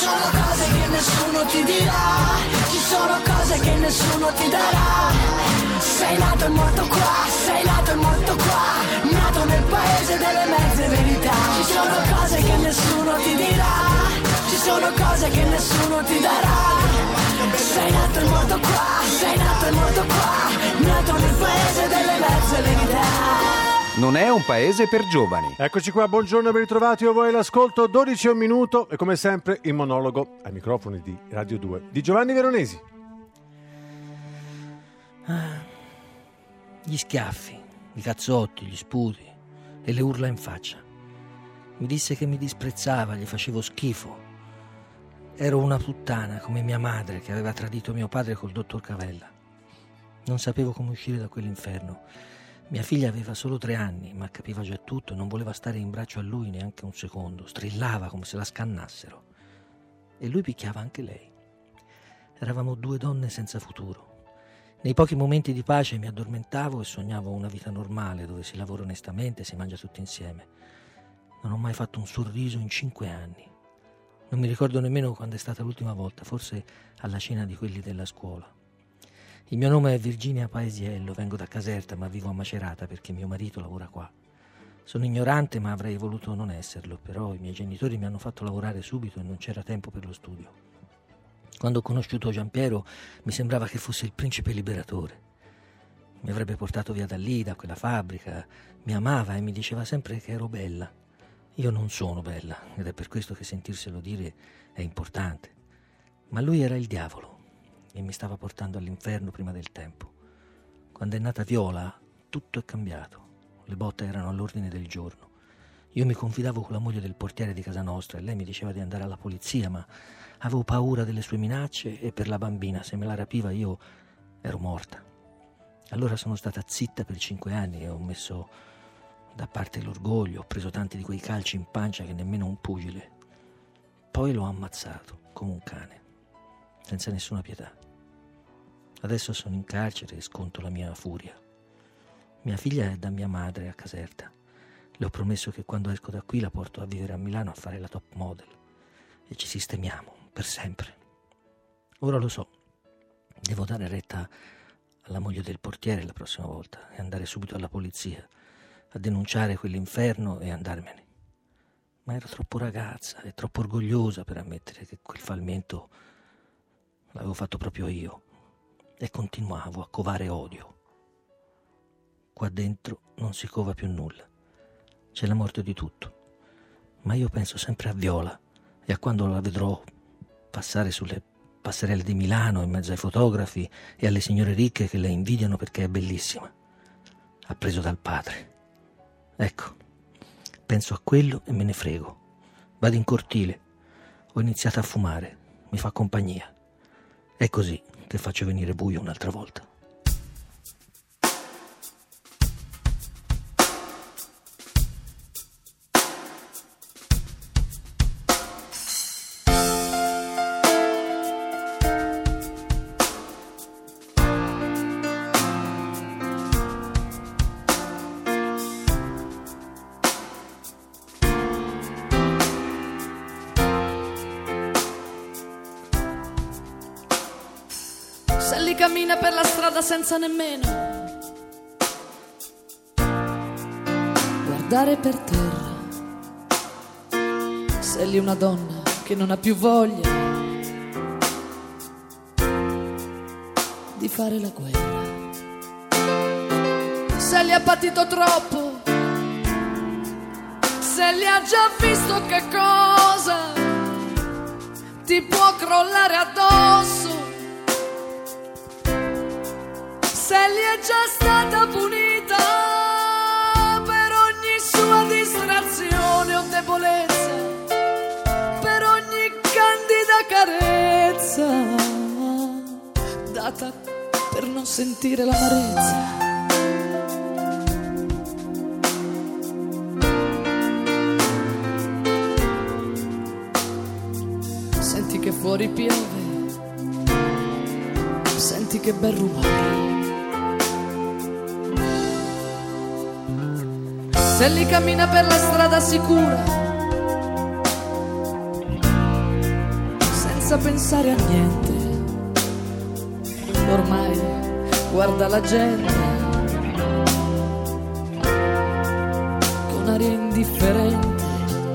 sono cose che nessuno ti dirà, ci sono cose che nessuno ti darà. Sei nato e morto qua, sei nato e morto qua, nato nel paese delle mezze verità. Ci sono cose che nessuno ti dirà, ci sono cose che nessuno ti darà. Sei nato e morto qua, sei nato e morto qua, nato nel paese delle mezze verità. Non è un paese per giovani. Eccoci qua, buongiorno, ben ritrovati a voi all'ascolto, 12 e un minuto e come sempre il monologo ai microfoni di Radio 2 di Giovanni Veronesi. Gli schiaffi, i cazzotti, gli sputi e le urla in faccia. Mi disse che mi disprezzava, gli facevo schifo. Ero una puttana come mia madre che aveva tradito mio padre col dottor Cavella. Non sapevo come uscire da quell'inferno. Mia figlia aveva solo 3 anni, ma capiva già tutto, non voleva stare in braccio a lui neanche un secondo, strillava come se la scannassero. E lui picchiava anche lei. Eravamo 2 donne senza futuro. Nei pochi momenti di pace mi addormentavo e sognavo una vita normale, dove si lavora onestamente e si mangia tutti insieme. Non ho mai fatto un sorriso in 5 anni. Non mi ricordo nemmeno quando è stata l'ultima volta, forse alla cena di quelli della scuola. Il mio nome è Virginia Paesiello, vengo da Caserta ma vivo a Macerata perché mio marito lavora qua. Sono ignorante ma avrei voluto non esserlo, però i miei genitori mi hanno fatto lavorare subito e non c'era tempo per lo studio. Quando ho conosciuto Giampiero mi sembrava che fosse il principe liberatore. Mi avrebbe portato via da lì, da quella fabbrica, mi amava e mi diceva sempre che ero bella. Io non sono bella ed è per questo che sentirselo dire è importante. Ma lui era il diavolo e mi stava portando all'inferno prima del tempo. Quando è nata Viola tutto è cambiato. Le botte erano all'ordine del giorno. Io mi confidavo con la moglie del portiere di casa nostra e lei mi diceva di andare alla polizia, ma avevo paura delle sue minacce e per la bambina, se me la rapiva io ero morta. Allora sono stata zitta per 5 anni e ho messo da parte l'orgoglio, ho preso tanti di quei calci in pancia che nemmeno un pugile. Poi l'ho ammazzato come un cane, senza nessuna pietà. Adesso sono in carcere e sconto la mia furia. Mia figlia è da mia madre a Caserta. Le ho promesso che quando esco da qui la porto a vivere a Milano a fare la top model e ci sistemiamo per sempre. Ora lo so, devo dare retta alla moglie del portiere la prossima volta e andare subito alla polizia a denunciare quell'inferno e andarmene. Ma ero troppo ragazza e troppo orgogliosa per ammettere che quel fallimento l'avevo fatto proprio io e continuavo a covare odio. Qua dentro non si cova più nulla. C'è la morte di tutto. Ma io penso sempre a Viola e a quando la vedrò passare sulle passerelle di Milano in mezzo ai fotografi e alle signore ricche che la invidiano perché è bellissima. Appreso dal padre. Ecco, penso a quello e me ne frego. Vado in cortile. Ho iniziato a fumare. Mi fa compagnia. È così che faccio venire buio un'altra volta. Cammina per la strada senza nemmeno guardare per terra. Sei lì una donna che non ha più voglia di fare la guerra. Se li ha patito troppo, se li ha già visto che cosa ti può crollare addosso. Se li è già stata punita per ogni sua distrazione o debolezza, per ogni candida carezza data per non sentire l'amarezza. Senti che fuori piove, senti che bel rumore. Se li cammina per la strada sicura, senza pensare a niente. Ormai guarda la gente con aria indifferente.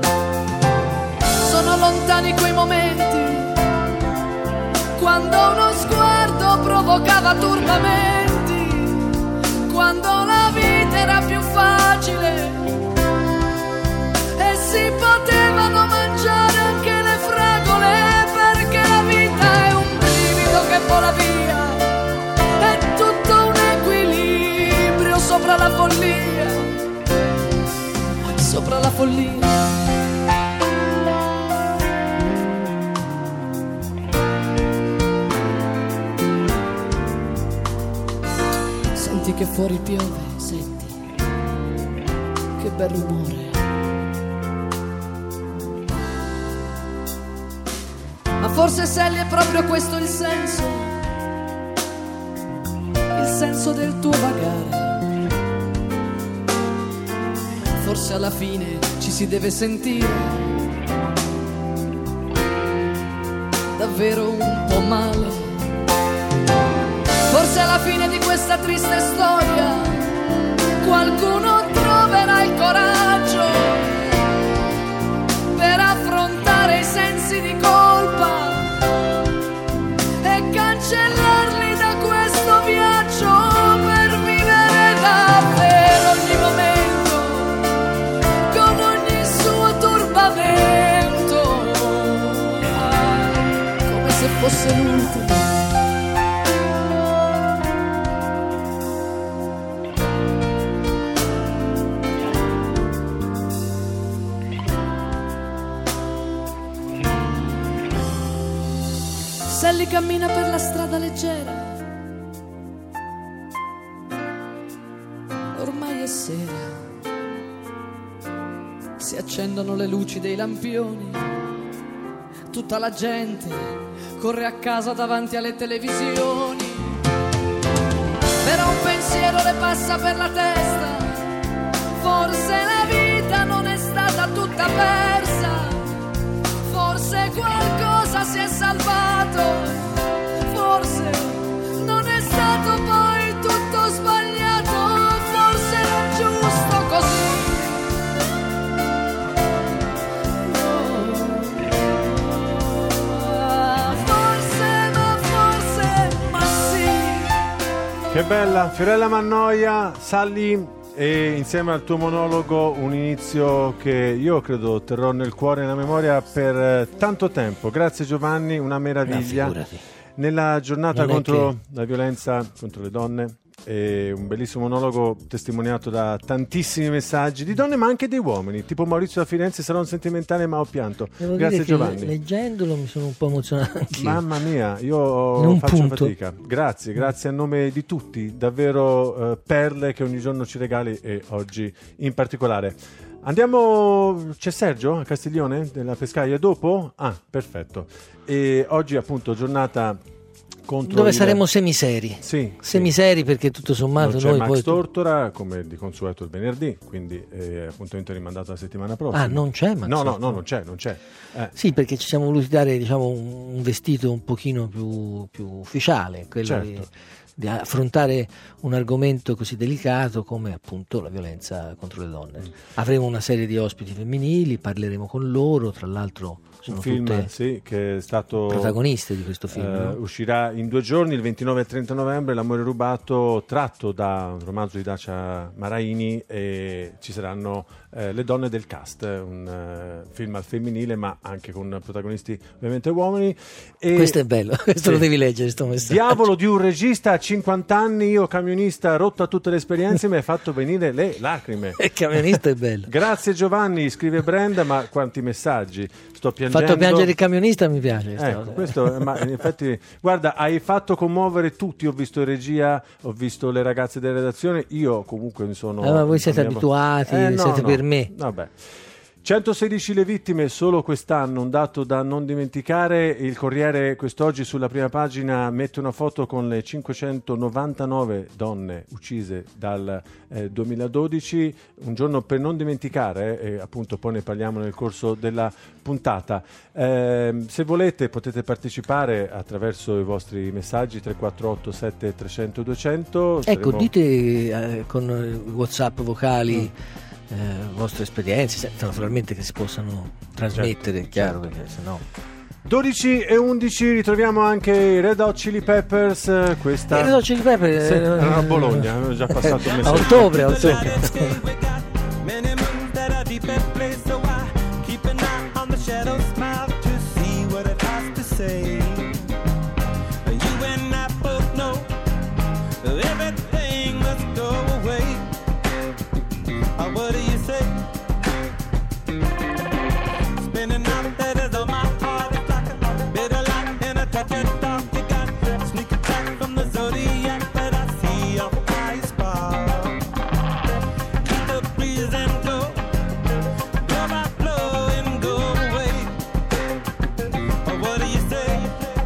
Sono lontani quei momenti quando uno sguardo provocava turbamenti, quando la vita era più facile e si potevano mangiare anche le fragole, perché la vita è un brivido che vola via, è tutto un equilibrio sopra la follia, sopra la follia. Senti che fuori piove, senti che bel rumore. Ma forse Sally è proprio questo il senso del tuo vagare. Forse alla fine ci si deve sentire davvero un po' male. Forse alla fine di questa triste storia qualcuno troverà il coraggio per affrontare i sensi di colpa e cancellarli da questo viaggio, per vivere davvero ogni momento con ogni suo turbamento, come se fosse l'ultimo. Sally cammina per la strada leggera, ormai è sera, si accendono le luci dei lampioni, tutta la gente corre a casa davanti alle televisioni, però un pensiero le passa per la testa, forse la vita non è stata tutta persa, forse qualcosa si è salvato, forse non è stato poi tutto sbagliato, forse era giusto così. Forse, ma sì. Che bella, Fiorella Mannoia, Sally. E insieme al tuo monologo un inizio che io credo terrò nel cuore e nella memoria per tanto tempo. Grazie Giovanni, una meraviglia. Nella giornata contro la violenza contro le donne, e un bellissimo monologo testimoniato da tantissimi messaggi di donne ma anche di uomini, tipo Maurizio da Firenze: sarò un sentimentale ma ho pianto. Devo Grazie dire Giovanni. che leggendolo mi sono un po' emozionato anch'io. Mamma mia, io faccio fatica. Grazie a nome di tutti, davvero perle che ogni giorno ci regali, e oggi in particolare. Andiamo, c'è Sergio a Castiglione della Pescaia dopo? Ah, perfetto. E oggi appunto giornata contro dove saremo semiseri. Sì, semiseri, perché tutto sommato non c'è noi Max poi Tortora come di consueto il venerdì, quindi appuntamento rimandato la settimana prossima. Ah, non c'è Max? No, non c'è. Sì, perché ci siamo voluti dare, diciamo, un vestito un pochino più ufficiale, quello certo. di affrontare un argomento così delicato come appunto la violenza contro le donne. Avremo una serie di ospiti femminili, parleremo con loro, tra l'altro sono un film tutte sì, che è stato protagoniste di questo film, no? Uscirà in 2 giorni, il 29 e 30 novembre, L'amore rubato, tratto da un romanzo di Dacia Maraini, e ci saranno le donne del cast, un film al femminile ma anche con protagonisti ovviamente uomini. E questo è bello, questo sì. Lo devi leggere, sto messaggio. Diavolo di un regista a 50 anni, io camionista rotto a tutte le esperienze, mi hai fatto venire le lacrime. Il camionista è bello. Grazie Giovanni, scrive Brenda, ma quanti messaggi, sto piangendo. Fatto piangere il camionista mi piace. Ecco, questo, ma in effetti, guarda, hai fatto commuovere tutti, ho visto in regia, ho visto le ragazze della redazione, io comunque mi sono... ma voi siete abituati, siete per me. Vabbè. 116 le vittime solo quest'anno, un dato da non dimenticare. Il Corriere quest'oggi sulla prima pagina mette una foto con le 599 donne uccise dal 2012, un giorno per non dimenticare, e appunto poi ne parliamo nel corso della puntata. Se volete potete partecipare attraverso i vostri messaggi 348 7300 200. Ecco, dite con WhatsApp vocali vostre esperienze, naturalmente che si possano trasmettere, certo, chiaro, certo. perché sennò 12:11 ritroviamo anche i Red Hot Chili Peppers. Questa Red Hot Chili Peppers erano a Bologna, avevo già passato un mese. a ottobre. What do you say? Spinning out that is on my heart. It's like a bitter light and a touch of dark. You got sneak attack from the zodiac, but I see your eyes spark. Keep the breeze and go, blow by blow and go away. What do you say?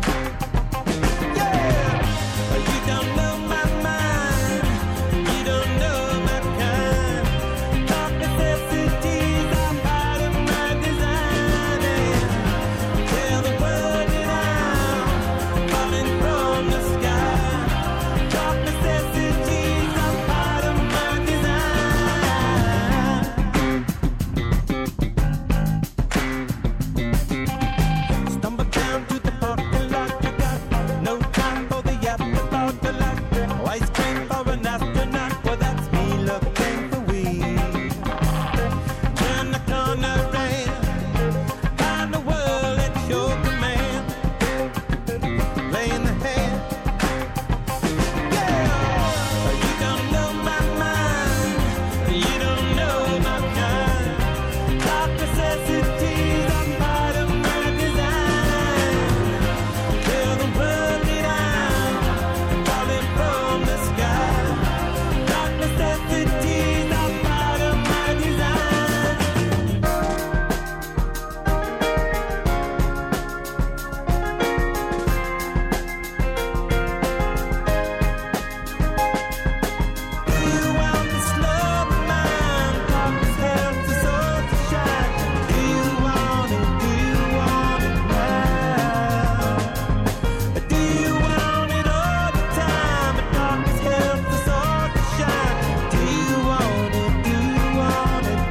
Yeah, you don't know my mind, you don't know my kind. Necessities are part of my design. Tell the world that I'm falling from the sky. Dark necessities are part of my design. Stumble down to the parking lot. You got no time for the afterthought. The light ice cream for an astronaut. Well, that's me looking for weed. Turn the corner and find the world at your command. Playing the hand. Yeah, you don't know my mind, you don't know my kind. Dark necessities are part of my design. Tell the world that I'm falling from the sky. Dark necessities are part of my design. Do you want this love of mine? Darkness helps us all to shine. Do you want it? Do you want it now? Do you want it all the time? But darkness helps us all to shine. Do you want it? Do you want it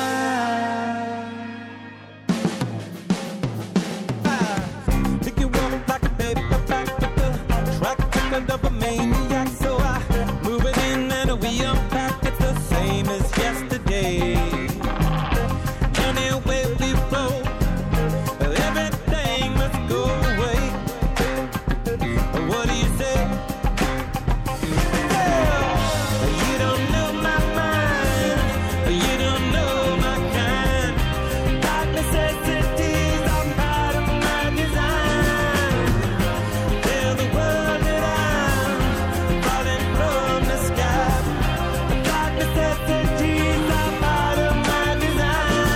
now? Pick you up like a paperback with the track record of a maniac. So I move it in and we unpack. It's the same as yesterday. Anyway we roll, everything must go away. What do you say? Yeah, you don't know my mind, you don't know my kind. Dark necessities are part of my design. Tell the world that I'm falling from the sky. Dark necessities are part of my design.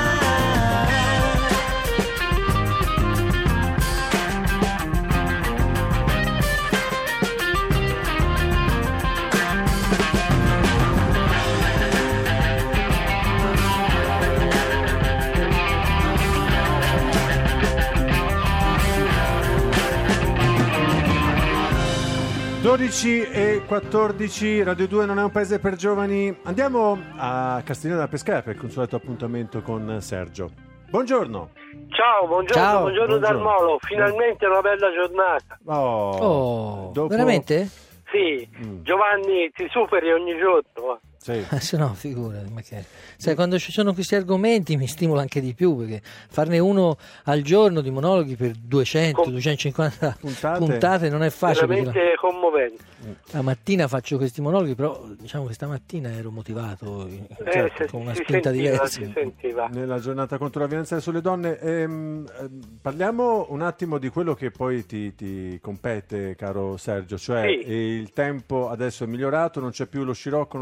Dodici e 14, Radio 2 non è un paese per giovani. Andiamo a Castiglione della Pescaia per il consueto appuntamento con Sergio. Buongiorno. Ciao, buongiorno, Ciao. buongiorno dal Molo, finalmente una bella giornata. Dopo- Veramente? Sì, Giovanni ti superi ogni giorno. Sì. Se no, figurati, ma che... Sai, quando ci sono questi argomenti mi stimola anche di più, perché farne uno al giorno di monologhi per 200, 250 puntate non è facile. Veramente commovente. La mattina faccio questi monologhi, però diciamo che stamattina ero motivato con una spinta diversa. Si sentiva. Nella giornata contro la violenza sulle donne. Parliamo un attimo di quello che poi ti compete, caro Sergio, cioè Sì. il tempo adesso è migliorato, non c'è più lo scirocco, non c'è più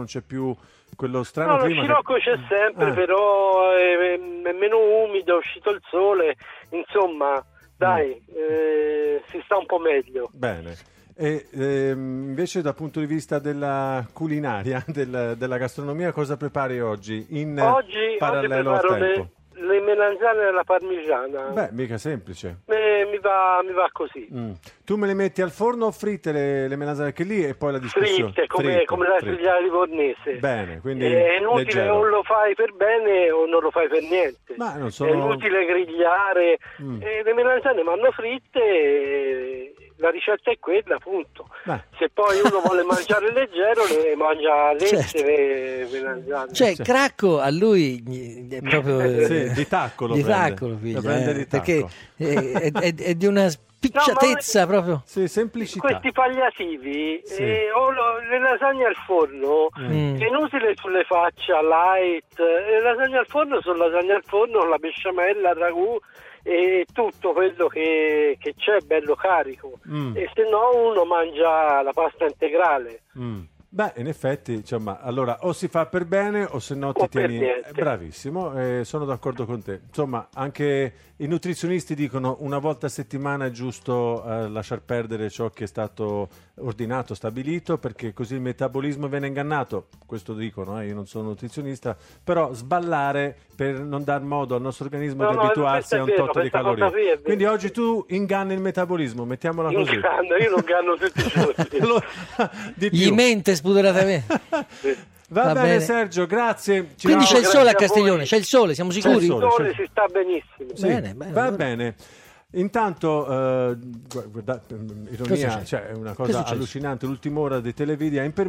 più quello strano No, lo clima. scirocco c'è sempre, però è meno umido, è uscito il sole, insomma, dai, si sta un po' meglio. Bene. E invece dal punto di vista della culinaria, della gastronomia, cosa prepari oggi in Oggi parallelo al preparo tempo? le melanzane alla parmigiana. Beh, mica semplice. Mi va così. Tu me le metti al forno o fritte le melanzane che lì e poi la discussione? Fritte, come la frittata livornese. Bene, quindi è inutile, leggero. o lo fai per bene o non lo fai per niente. Ma non sono... È inutile grigliare. Le melanzane vanno fritte e la ricetta è quella, appunto. Beh. Se poi uno vuole mangiare leggero, le mangia lesse, Certo. le melanzane. Cioè, Cracco a lui è proprio Sì, di tacco lo di prende. tacco lo Lo piglia, prende di tacco. perché è di una spicciatezza proprio. Sì, semplicità. Questi palliativi Sì. o le lasagne al forno è inutile sulle faccia light, le lasagne al forno sono lasagne al forno, la besciamella, il ragù e tutto quello che c'è bello carico, e se no uno mangia la pasta integrale. Beh, in effetti, insomma, allora o si fa per bene o se no ti O per tieni... niente. Bravissimo, sono d'accordo con te. Insomma, anche i nutrizionisti dicono una volta a settimana è giusto lasciar perdere ciò che è stato ordinato, stabilito, perché così il metabolismo viene ingannato. Questo dicono, io non sono nutrizionista, però sballare per non dar modo al nostro organismo No, di no, abituarsi questo è a un vero, tot di questa cosa qui è calorie. vera. Quindi oggi tu inganni il metabolismo, mettiamola così. Io non ganno tutti i giorni. Allora, di Gli più. mente spudoratamente. Va Va bene, bene. Sergio, grazie. Ci Quindi vediamo- c'è il sole a grazie a voi. Castiglione, c'è il sole, siamo C'è il sicuri? sole. Il sole si sta benissimo. Sì, Bene, bene, va allora. bene. Intanto, Cosa ironia, succede? cioè è una Che è cosa successo? allucinante. L'ultima ora dei televideo, in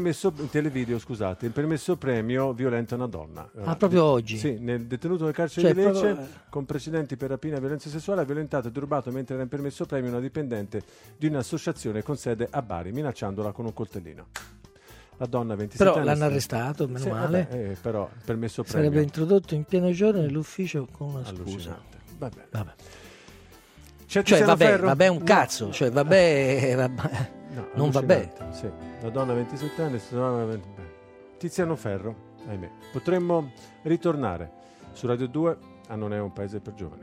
permesso premio violenta una donna. Proprio oggi? Sì, nel detenuto del carcere Cioè, di Lecce, proprio- con precedenti per rapina e violenza sessuale, ha violentato e derubato mentre era in permesso premio una dipendente di un'associazione con sede a Bari, minacciandola con un coltellino. La donna 27 Però anni l'hanno sta- arrestato, meno Sì, male. vabbè, però permesso premio. Sarebbe introdotto in pieno giorno nell'ufficio con una scusa. Allucinante. Vabbè. Vabbè. C'è Cioè, Tiziano vabbè, Ferro? vabbè un No. cazzo, cioè, vabbè, No, non vabbè. allucinante, sì. La donna 27 anni si trovava Tiziano Ferro, ahimè. Potremmo ritornare su Radio 2 a Non è un paese per giovani.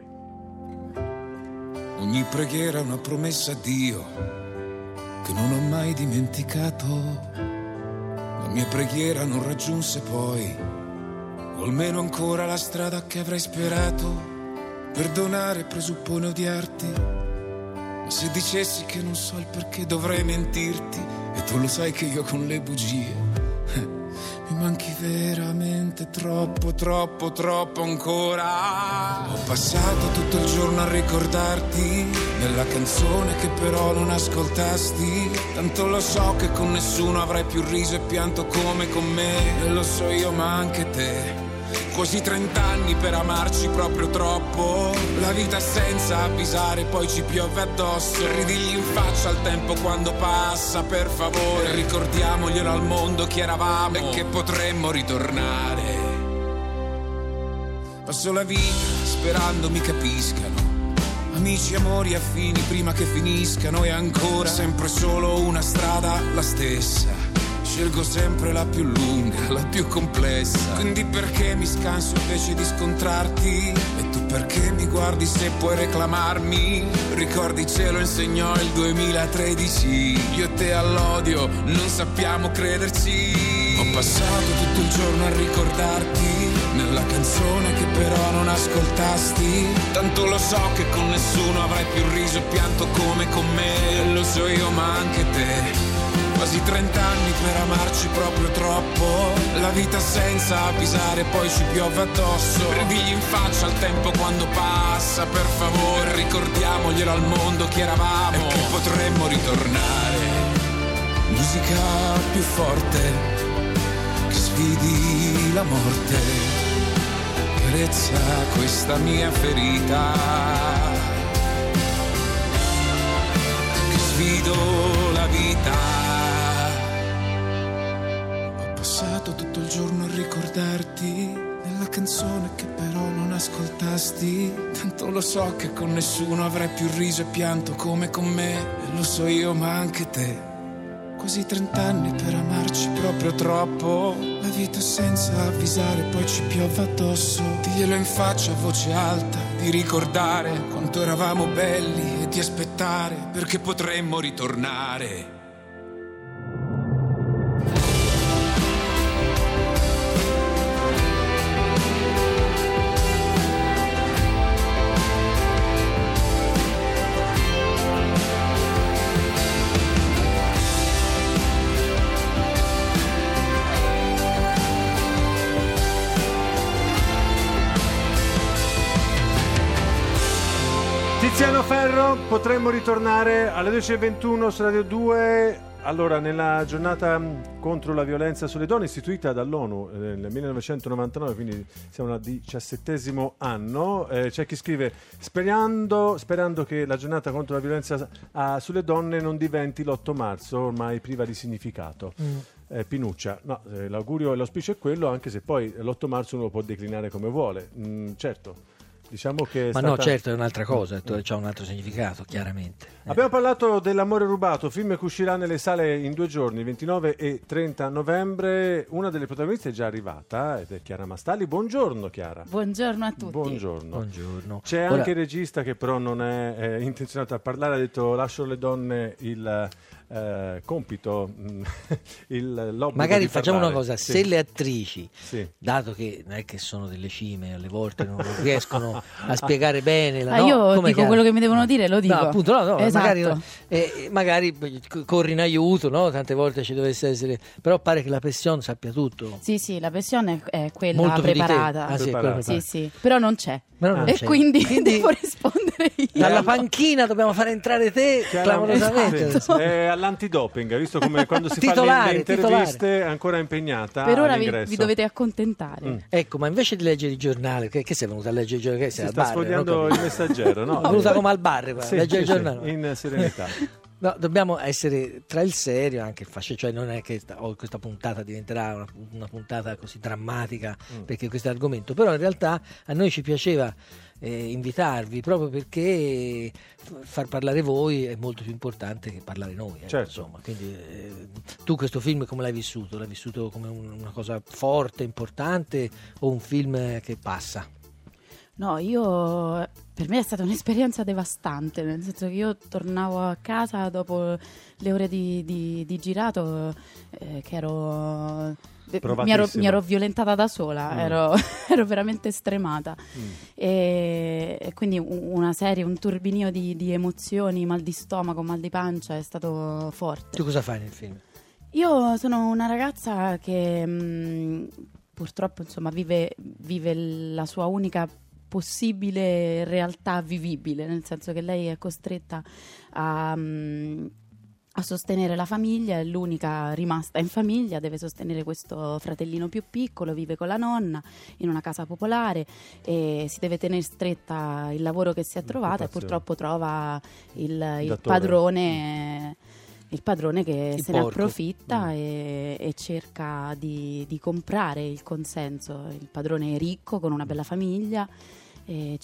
Ogni preghiera è una promessa a Dio che non ho mai dimenticato. La mia preghiera non raggiunse poi, o almeno ancora la strada che avrei sperato. Perdonare presuppone odiarti, ma se dicessi che non so il perché dovrei mentirti, e tu lo sai che io con le bugie mi manchi veramente troppo, troppo, troppo ancora. Ho passato tutto il giorno a ricordarti nella canzone che però non ascoltasti. Tanto lo so che con nessuno avrai più riso e pianto come con me, e lo so io ma anche te. Quasi 30 anni per amarci proprio troppo. La vita senza avvisare, poi ci piove addosso. Ridigli in faccia al tempo quando passa, per favore. Ricordiamoglielo al mondo chi eravamo e che potremmo ritornare. Passo la vita sperando mi capiscano, amici, amori, affini prima che finiscano. E ancora sempre solo una strada, la stessa. Scelgo sempre la più lunga, la più complessa. Quindi perché mi scanso invece di scontrarti? E tu perché mi guardi se puoi reclamarmi? Ricordi ce lo insegnò il 2013. Io e te all'odio non sappiamo crederci. Ho passato tutto il giorno a ricordarti nella canzone che però non ascoltasti. Tanto lo so che con nessuno avrai più riso e pianto come con me. Lo so io ma anche te. Quasi 30 anni per amarci proprio troppo. La vita senza avvisare, poi ci piove addosso. Ridigli in faccia al tempo quando passa, per favore. Ricordiamoglielo al mondo chi eravamo e che potremmo ritornare. Musica più forte che sfidi la morte. Carezza questa mia ferita, che sfido la vita. Ho passato tutto il giorno a ricordarti nella canzone che però non ascoltasti. Tanto lo so che con nessuno avrai più riso e pianto come con me, e lo so io ma anche te. Quasi 30 anni per amarci proprio troppo. La vita senza avvisare, poi ci piove addosso. Diglielo in faccia a voce alta, di ricordare quanto eravamo belli e di aspettare, perché potremmo ritornare. Tiziano Ferro, potremmo ritornare alle 12:21 su Radio 2. Allora, nella giornata contro la violenza sulle donne istituita dall'ONU nel 1999, quindi siamo al 17° anno, c'è chi scrive sperando che la giornata contro la violenza sulle donne non diventi l'8 marzo, ormai priva di significato. Pinuccia, no, l'augurio e l'auspicio è quello, anche se poi l'8 marzo uno lo può declinare come vuole. Certo. Diciamo che no, certo, è un'altra cosa, c'ha un altro significato, chiaramente. Abbiamo parlato dell'Amore rubato, film che uscirà nelle sale in 2 giorni, 29 e 30 novembre. Una delle protagoniste è già arrivata ed è Chiara Mastalli. Buongiorno Chiara. Buongiorno a tutti. Buongiorno. C'è anche il regista che però non è intenzionato a parlare, ha detto lascio alle donne il compito, l'obbligo magari di facciamo parlare. Una cosa, sì. Se le attrici, sì. dato che non è che sono delle cime, alle volte non riescono a spiegare bene io dico Chiara? quello che mi devono dire, lo dico. No, appunto, no, esatto. magari corri in aiuto, no? Tante volte ci dovesse essere, però pare che la Passion sappia tutto. Sì, la Passion è quella molto preparata. Sì, però non c'è. E quindi devo rispondere io. Dalla panchina dobbiamo fare entrare te clamorosamente. Esatto. All'antidoping, hai visto come quando si Titolare, fa le interviste è ancora impegnata. Per ora vi dovete accontentare. Ecco, ma invece di leggere il giornale, che sei venuta a leggere il giornale? Che sei si al sta bar, sfogliando il Messaggero, no? È venuta come al bar, leggere il giornale. In serenità. No, dobbiamo essere tra il serio anche il fascio, cioè non è che questa puntata diventerà una puntata così drammatica perché questo è l'argomento, però in realtà a noi ci piaceva invitarvi proprio perché far parlare voi è molto più importante che parlare noi, certo. Insomma, quindi tu questo film come l'hai vissuto? L'hai vissuto come una cosa forte, importante o un film che passa? No, per me è stata un'esperienza devastante, nel senso che io tornavo a casa dopo le ore di girato che ero... Mi ero violentata da sola, ero veramente stremata e quindi una serie, un turbinio di emozioni, mal di stomaco, mal di pancia, è stato forte. Tu cosa fai nel film? Io sono una ragazza che purtroppo insomma vive la sua unica possibile realtà vivibile, nel senso che lei è costretta a sostenere la famiglia, è l'unica rimasta in famiglia, deve sostenere questo fratellino più piccolo, vive con la nonna in una casa popolare e si deve tenere stretta il lavoro che si è trovata e purtroppo trova il padrone che se ne approfitta e cerca di comprare il consenso. Il padrone è ricco, con una bella famiglia e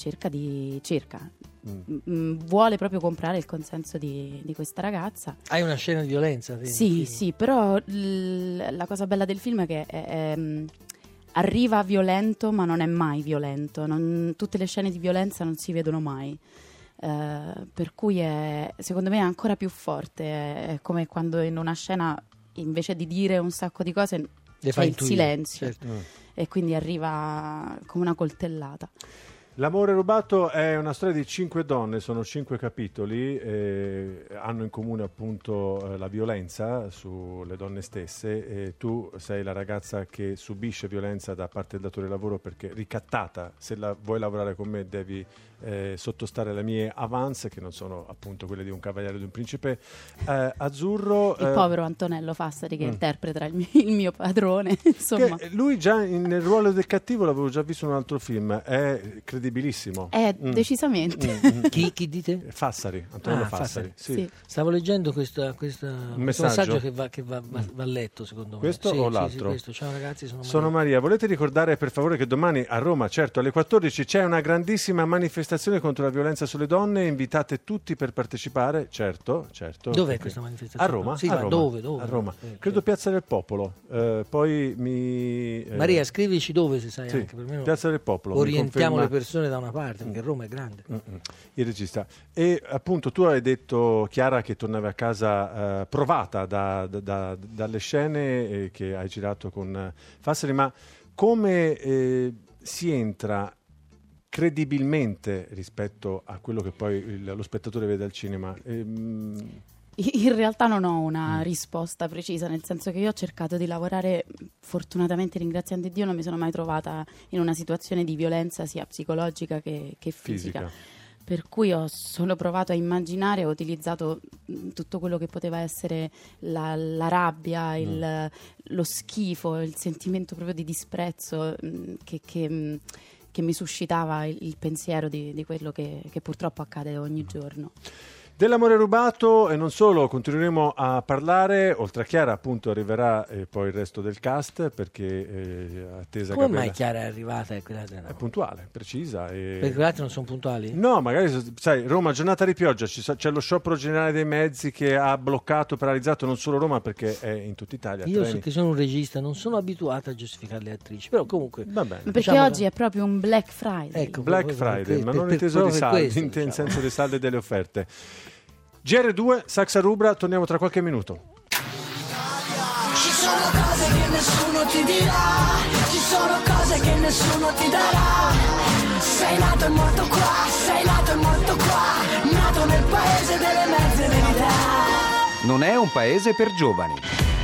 vuole proprio comprare il consenso di questa ragazza. Hai una scena di violenza? Sì, però la cosa bella del film è che arriva violento ma non è mai violento, tutte le scene di violenza non si vedono mai. Per cui secondo me è ancora più forte, è come quando in una scena invece di dire un sacco di cose c'è il silenzio, certo. E quindi arriva come una coltellata. L'amore rubato è una storia di 5 donne, sono 5 capitoli, hanno in comune appunto la violenza sulle donne stesse e tu sei la ragazza che subisce violenza da parte del datore di lavoro perché ricattata, se vuoi lavorare con me devi sottostare alle mie avance che non sono appunto quelle di un cavaliere o di un principe azzurro. Il povero Antonello Fassari che interpreta il mio padrone, insomma. Che lui già nel ruolo del cattivo l'avevo già visto in un altro film, è credibilissimo. Decisamente. Chi dite? Fassari, Antonello Fassari. Sì. Stavo leggendo questo messaggio che va letto, secondo me. Questo o l'altro? Questo. Ciao ragazzi, sono Maria. Volete ricordare per favore che domani a Roma, certo alle 14, c'è una grandissima manifestazione manifestazione contro la violenza sulle donne, invitate tutti per partecipare, certo. Dov'è questa manifestazione? A Roma. Sì, a ma Roma, dove? A Roma. Credo Piazza del Popolo. Poi mi... Maria, scrivici dove, se sai, sì, anche per me. Piazza del Popolo. Orientiamo mi le conferma persone da una parte, perché Roma è grande. il regista. E appunto tu hai detto, Chiara, che tornavi a casa provata dalle scene che hai girato con Fassari, ma come si entra credibilmente rispetto a quello che poi lo spettatore vede al cinema? In realtà non ho una risposta precisa, nel senso che io ho cercato di lavorare, fortunatamente, ringraziando Dio, non mi sono mai trovata in una situazione di violenza sia psicologica che fisica. Per cui ho solo provato a immaginare, ho utilizzato tutto quello che poteva essere la rabbia, lo schifo, il sentimento proprio di disprezzo che mi suscitava il pensiero di quello che purtroppo accade ogni giorno. Dell'amore rubato e non solo, continueremo a parlare. Oltre a Chiara, appunto, arriverà poi il resto del cast, perché attesa Come Gabriella. mai Chiara è arrivata e quell'altra no? È puntuale, precisa. Perché quegli altri non sono puntuali? No, magari, sai, Roma, giornata di pioggia, c'è lo sciopero generale dei mezzi che ha bloccato, paralizzato non solo Roma, perché è in tutta Italia. Io treni. che sono un regista, non sono abituato a giustificare le attrici, però comunque... Va bene. Perché diciamo oggi è proprio un Black Friday. Ecco, Black proprio Friday, ma non per inteso di proprio saldi, questo, in diciamo. senso di saldi e delle offerte. GR2, Saxa Rubra, torniamo tra qualche minuto. Ci sono cose che nessuno ti dirà, ci sono cose che nessuno ti darà. Sei nato e morto qua, sei nato e morto qua, nato nel paese delle mezze verità. Non è un paese per giovani.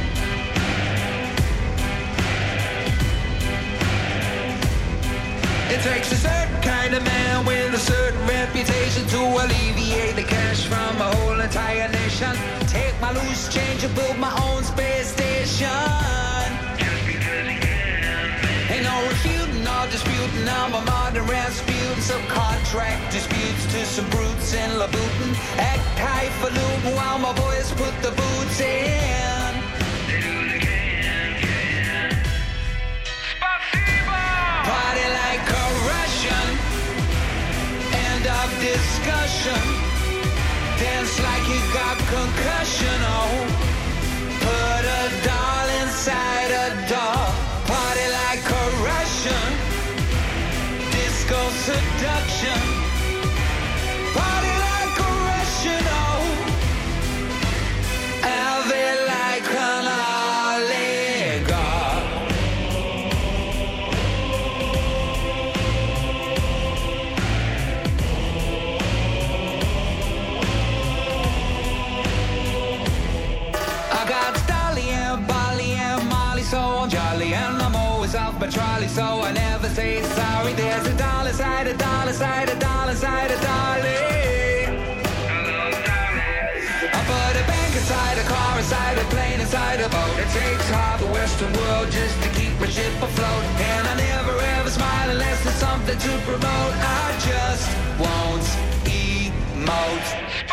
It takes a certain kind of man with a certain reputation to alleviate the cash from a whole entire nation. Take my loose change and build my own space station. Just because he can. Ain't no refuting or disputing. I'm a modern Rasputin. Subcontract disputes to some brutes in Louboutin. Act highfalutin while my boys put the boots in. They do the can. Party like a Russian. End of discussion. Dance like you got concussion. Oh, put a doll inside a doll. Party like a Russian. Disco seduction. Party like a Russian. Oh, have it like an oligarch. I got Dolly and Bolly and Molly, so I'm jolly, and I'm always off my trolley, so I never say sorry. There's a dollar side, a dollar side, a dollar side, a dolly. I put a bank inside a car, inside a plane, inside a boat. It takes half the Western world just to keep my ship afloat, and I never ever smile unless there's something to promote. I just won't emote.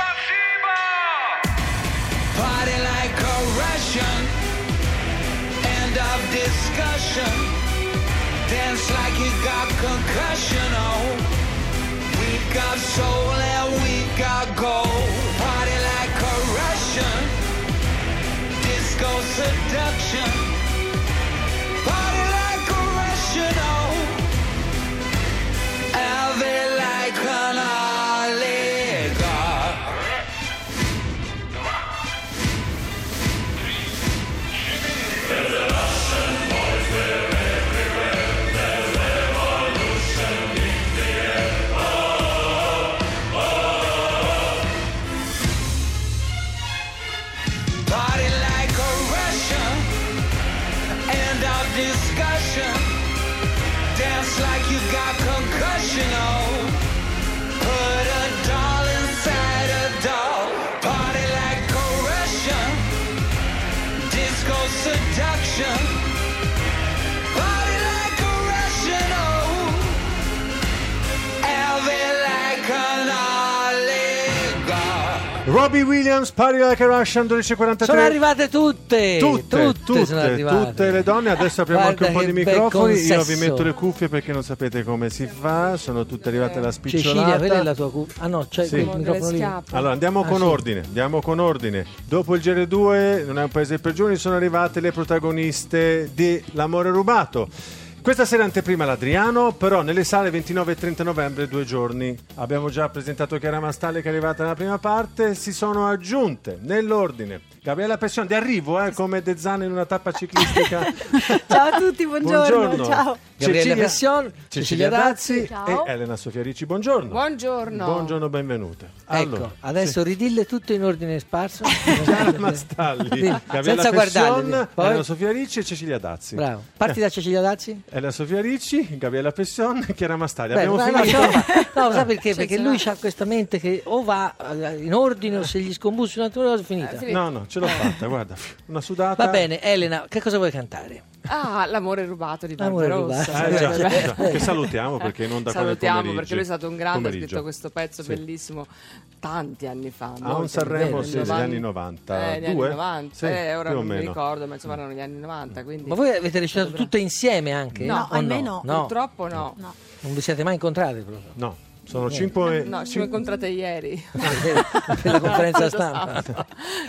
Party like a Russian. End of discussion. Dance like you got concussion. Oh, we got soul and we got gold. Party like a Russian. Disco seduction. Party like a Russian. Oh, have it like an oligarch. Robbie Williams, Party Like a Russian, 12:43. Sono arrivate tutte sono arrivate. Tutte le donne. Adesso apriamo Guarda anche un po' di che bel microfoni. Io consesso. vi metto le cuffie perché non sapete come si fa. Sono tutte arrivate alla spicciolata. Cecilia, quella è la tua ah no, c'è Sì. il microfono lì. Allora andiamo con ordine. Dopo il GR2, non è un paese per giovani, sono arrivate le protagoniste di L'amore rubato. Questa sera anteprima l'Adriano, però nelle sale 29 e 30 novembre 2 giorni. Abbiamo già presentato Chiara Mastalli che è arrivata nella prima parte, si sono aggiunte nell'ordine Gabriella Pession, di arrivo come De Zan in una tappa ciclistica. Ciao a tutti, buongiorno. Ciao. Gabriella Pession, Cecilia Dazzi Ciao. e Elena Sofia Ricci, buongiorno. Buongiorno, benvenute. Ecco, adesso ridille tutto in ordine sparso. Chiara Mastalli, Sì, Gabriella senza Pession, guardarli. Poi- Elena Sofia Ricci e Cecilia Dazzi. Bravo. Parti da Cecilia Dazzi? Elena Sofia Ricci, Gabriella Pession e Chiara Mastalli. Beh, Abbiamo no, finito. no, sai perché? Perché lui ha questa mente che o va in ordine o se gli scombussi un'altra cosa è finita. No, ce l'ho fatta, guarda, una sudata. Va bene, Elena, che cosa vuoi cantare? L'amore rubato di L'amore Barbarossa. rubato. Già, che salutiamo perché in onda qua nel Salutiamo pomeriggio. perché lui è stato un grande, ha Pomeriggio. scritto questo pezzo Sì. bellissimo tanti anni fa. A un molto, Sanremo nel sì, negli anni 90. negli anni 90, Sì, ora più o non mi meno. ricordo, ma insomma erano gli anni 90. Quindi... Ma voi avete recitato tutte insieme anche? No, O ahimè no. Purtroppo no. Non vi siete mai incontrate proprio? No, sono 5 No, ci siamo incontrate ieri. Per la conferenza stampa.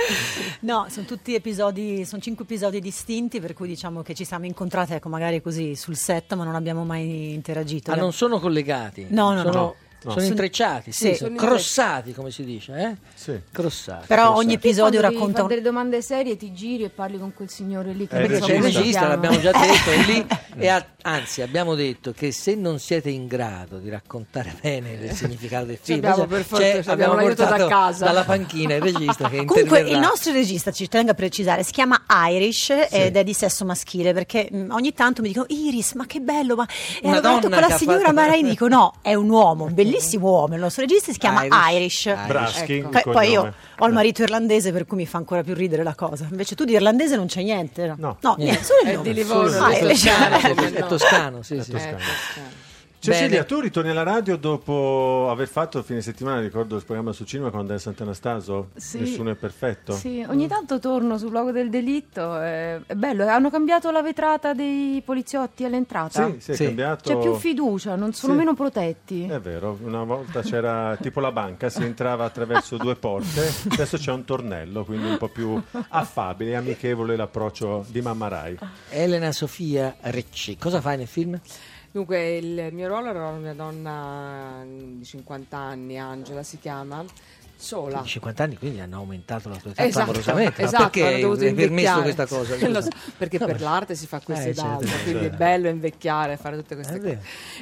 No, sono tutti episodi, sono 5 episodi distinti, per cui diciamo che ci siamo incontrate, ecco, magari così sul set, ma non abbiamo mai interagito. Ma non sono collegati? No, no, sono, no. Sono intrecciati, sì, Sì. sono crossati, come si dice, eh? Sì. Crossati. Però crossati. ogni episodio Quando racconta devi fare delle domande serie, ti giri e parli con quel signore lì che Perché non so C'è il come si regista, chiama. l'abbiamo già detto, è lì. E anzi, abbiamo detto che se non siete in grado di raccontare bene il significato del film, abbiamo per fortuna, abbiamo l'aiuto da portato casa. dalla panchina il regista che Comunque interverrà. il nostro regista, ci tengo a precisare, si chiama Irish ed è di sesso maschile, perché ogni tanto mi dicono Iris, ma che bello, ma e Una allora detto donna con che la ha signora fatto- Maraini, dico no, è un uomo, un bellissimo uomo, il nostro regista si chiama Irish. Braschi, Ecco. il Poi io cognome. ho il marito irlandese, per cui mi fa ancora più ridere la cosa. Invece tu di irlandese non c'è niente, No. niente, solo il È nome. di Livorno, Ah, è Irish. toscano, È come no. toscano, sì, sì. toscano. Toscano. Cecilia, Bene. tu ritorni alla radio dopo aver fatto il fine settimana, ricordo il programma sul cinema con Dan Sant'Anastaso, Sì. Nessuno è perfetto. Sì, ogni tanto torno sul luogo del delitto, è bello, hanno cambiato la vetrata dei poliziotti all'entrata. Sì, è Sì. cambiato. C'è più fiducia, non sono Sì. meno protetti. È vero, una volta c'era tipo la banca, si entrava attraverso 2 porte, adesso c'è un tornello, quindi un po' più affabile e amichevole l'approccio di Mamma Rai. Elena Sofia Ricci, cosa fai nel film? Dunque, il mio ruolo era una donna di 50 anni, Angela si chiama, sola. 50 anni, quindi hanno aumentato la tua età Esatto, clamorosamente. Ma esatto, hanno perché dovuto hai permesso invecchiare. questa cosa? Lo so, perché per l'arte si fa questo ed altro, certo. quindi è bello invecchiare, fare tutte queste È cose. vero.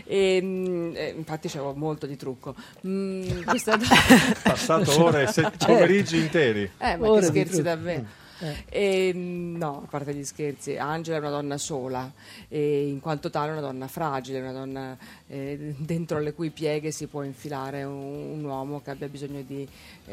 E, infatti c'avevo molto di trucco. Questa... Passato ore, pomeriggi interi. ma Ore che di scherzi trucco. davvero. No, a parte gli scherzi, Angela è una donna sola e in quanto tale una donna fragile, una donna dentro le cui pieghe si può infilare un uomo che abbia bisogno di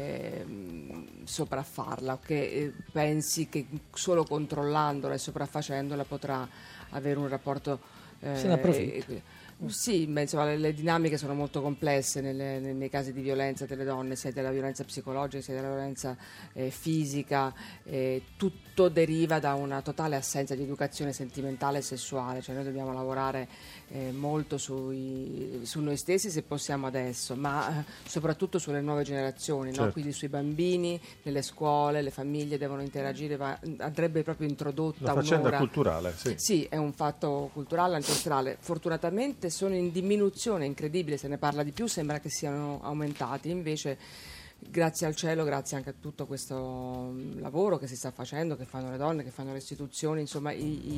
sopraffarla o che pensi che solo controllandola e sopraffacendola potrà avere un rapporto Se ne approfitta. sì, insomma, le dinamiche sono molto complesse nei casi di violenza delle donne, sia della violenza psicologica sia della violenza fisica, tutto deriva da una totale assenza di educazione sentimentale e sessuale, cioè noi dobbiamo lavorare molto su noi stessi se possiamo adesso, ma soprattutto sulle nuove generazioni, no? Certo. Quindi sui bambini, nelle scuole, le famiglie devono interagire, andrebbe proprio introdotta Una faccenda un'ora. culturale, sì. Sì, è un fatto culturale, ancestrale. Fortunatamente sono in diminuzione, incredibile, se ne parla di più, sembra che siano aumentati, invece grazie al cielo, grazie anche a tutto questo lavoro che si sta facendo, che fanno le donne, che fanno le istituzioni, insomma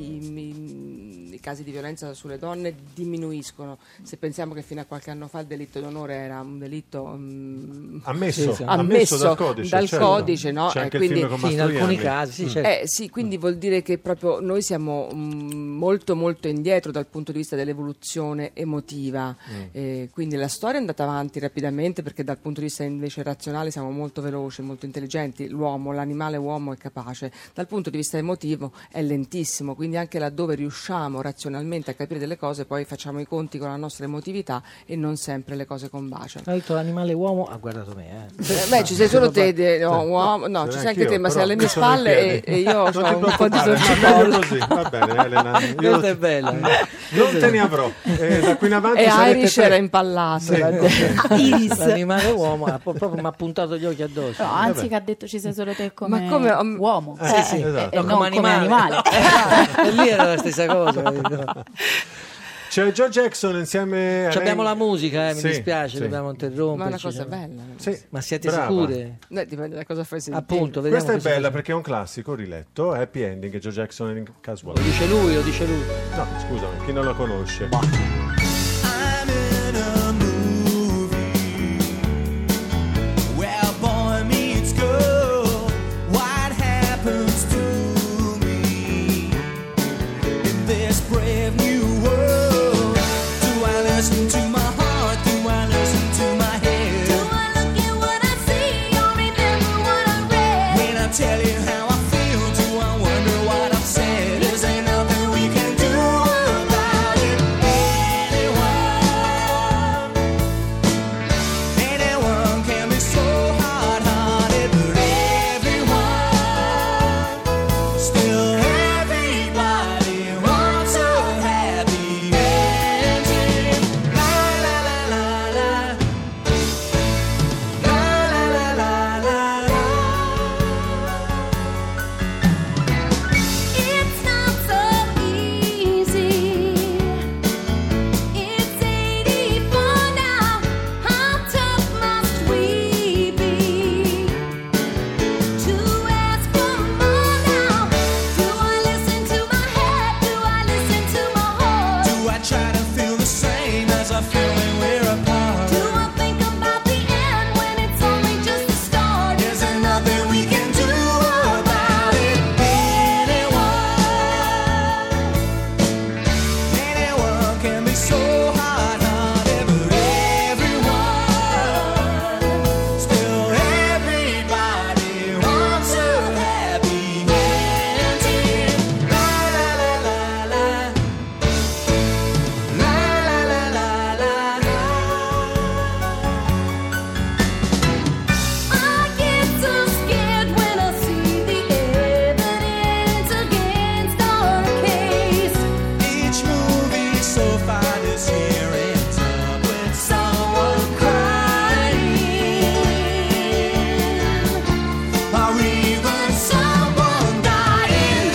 i casi di violenza sulle donne diminuiscono. Se pensiamo che fino a qualche anno fa il delitto d'onore era un delitto Ammesso, Sì, sì. ammesso dal codice. certo. codice, no? C'è anche Quindi- il film con Sì, in alcuni Mastroianni. casi, sì, certo. sì, quindi vuol dire che proprio noi siamo molto molto indietro dal punto di vista dell'evoluzione emotiva. Quindi la storia è andata avanti rapidamente perché dal punto di vista invece razionale razionali siamo molto veloci, molto intelligenti, l'animale uomo è capace, dal punto di vista emotivo è lentissimo, quindi anche laddove riusciamo razionalmente a capire delle cose poi facciamo i conti con la nostra emotività e non sempre le cose combaciano. Ha detto l'animale uomo, ha guardato me. Beh, ci sei solo te, uomo, no, ci sei anche te, ma sei alle mie spalle e io ho un po' di torcicollo. Così, va bene, Elena. Questa è bella. Non te ne avrò. Da qui in avanti e sarete Irish era impallato. Iris. L'animale uomo proprio mi ha puntato gli occhi addosso. No, anzi che ha detto ci sei solo te come, Ma come uomo. sì, esatto. E No, non come animale. E lì era la stessa cosa. C'è Joe Jackson insieme a Abbiamo lei. la musica, mi Sì, dispiace, sì. dobbiamo interrompere. Ma è una cosa bella. Sì, Ma siete brava. sicure? Dipende da cosa fai sentire. Appunto, vediamo Questa è cosa bella cosa- perché è un classico riletto, Happy Ending, Joe Jackson in Casual. Lo dice lui, lo dice lui. No, scusami, chi non la conosce? I'm in a movie where boy meets girl. What happens to me in this brave new world? Do I listen to my heart? Do I listen to my head? Do I look at what I see or remember what I read? When I tell you how I feel, do I wonder what I've said? There's ain't nothing we can do about it. Anyone can be so hard-hearted, but still everybody wants a happy ending. La la la la la, la la la la la. It's not so easy. It's 84 now. How tough must we be to ask for more now? Do I listen to my head? Do I listen to my heart? Do I try to feel the same as I feel when we're apart? Do I think about the end when it's only just the start? Is there nothing we can do about it? Anyone can be so hard-hearted, but still everybody wants a happy ending. La la la la la, la la la la la. I get so scared when I see the evidence against our case. Each movie so far this year ends up with someone crying, or even someone dying.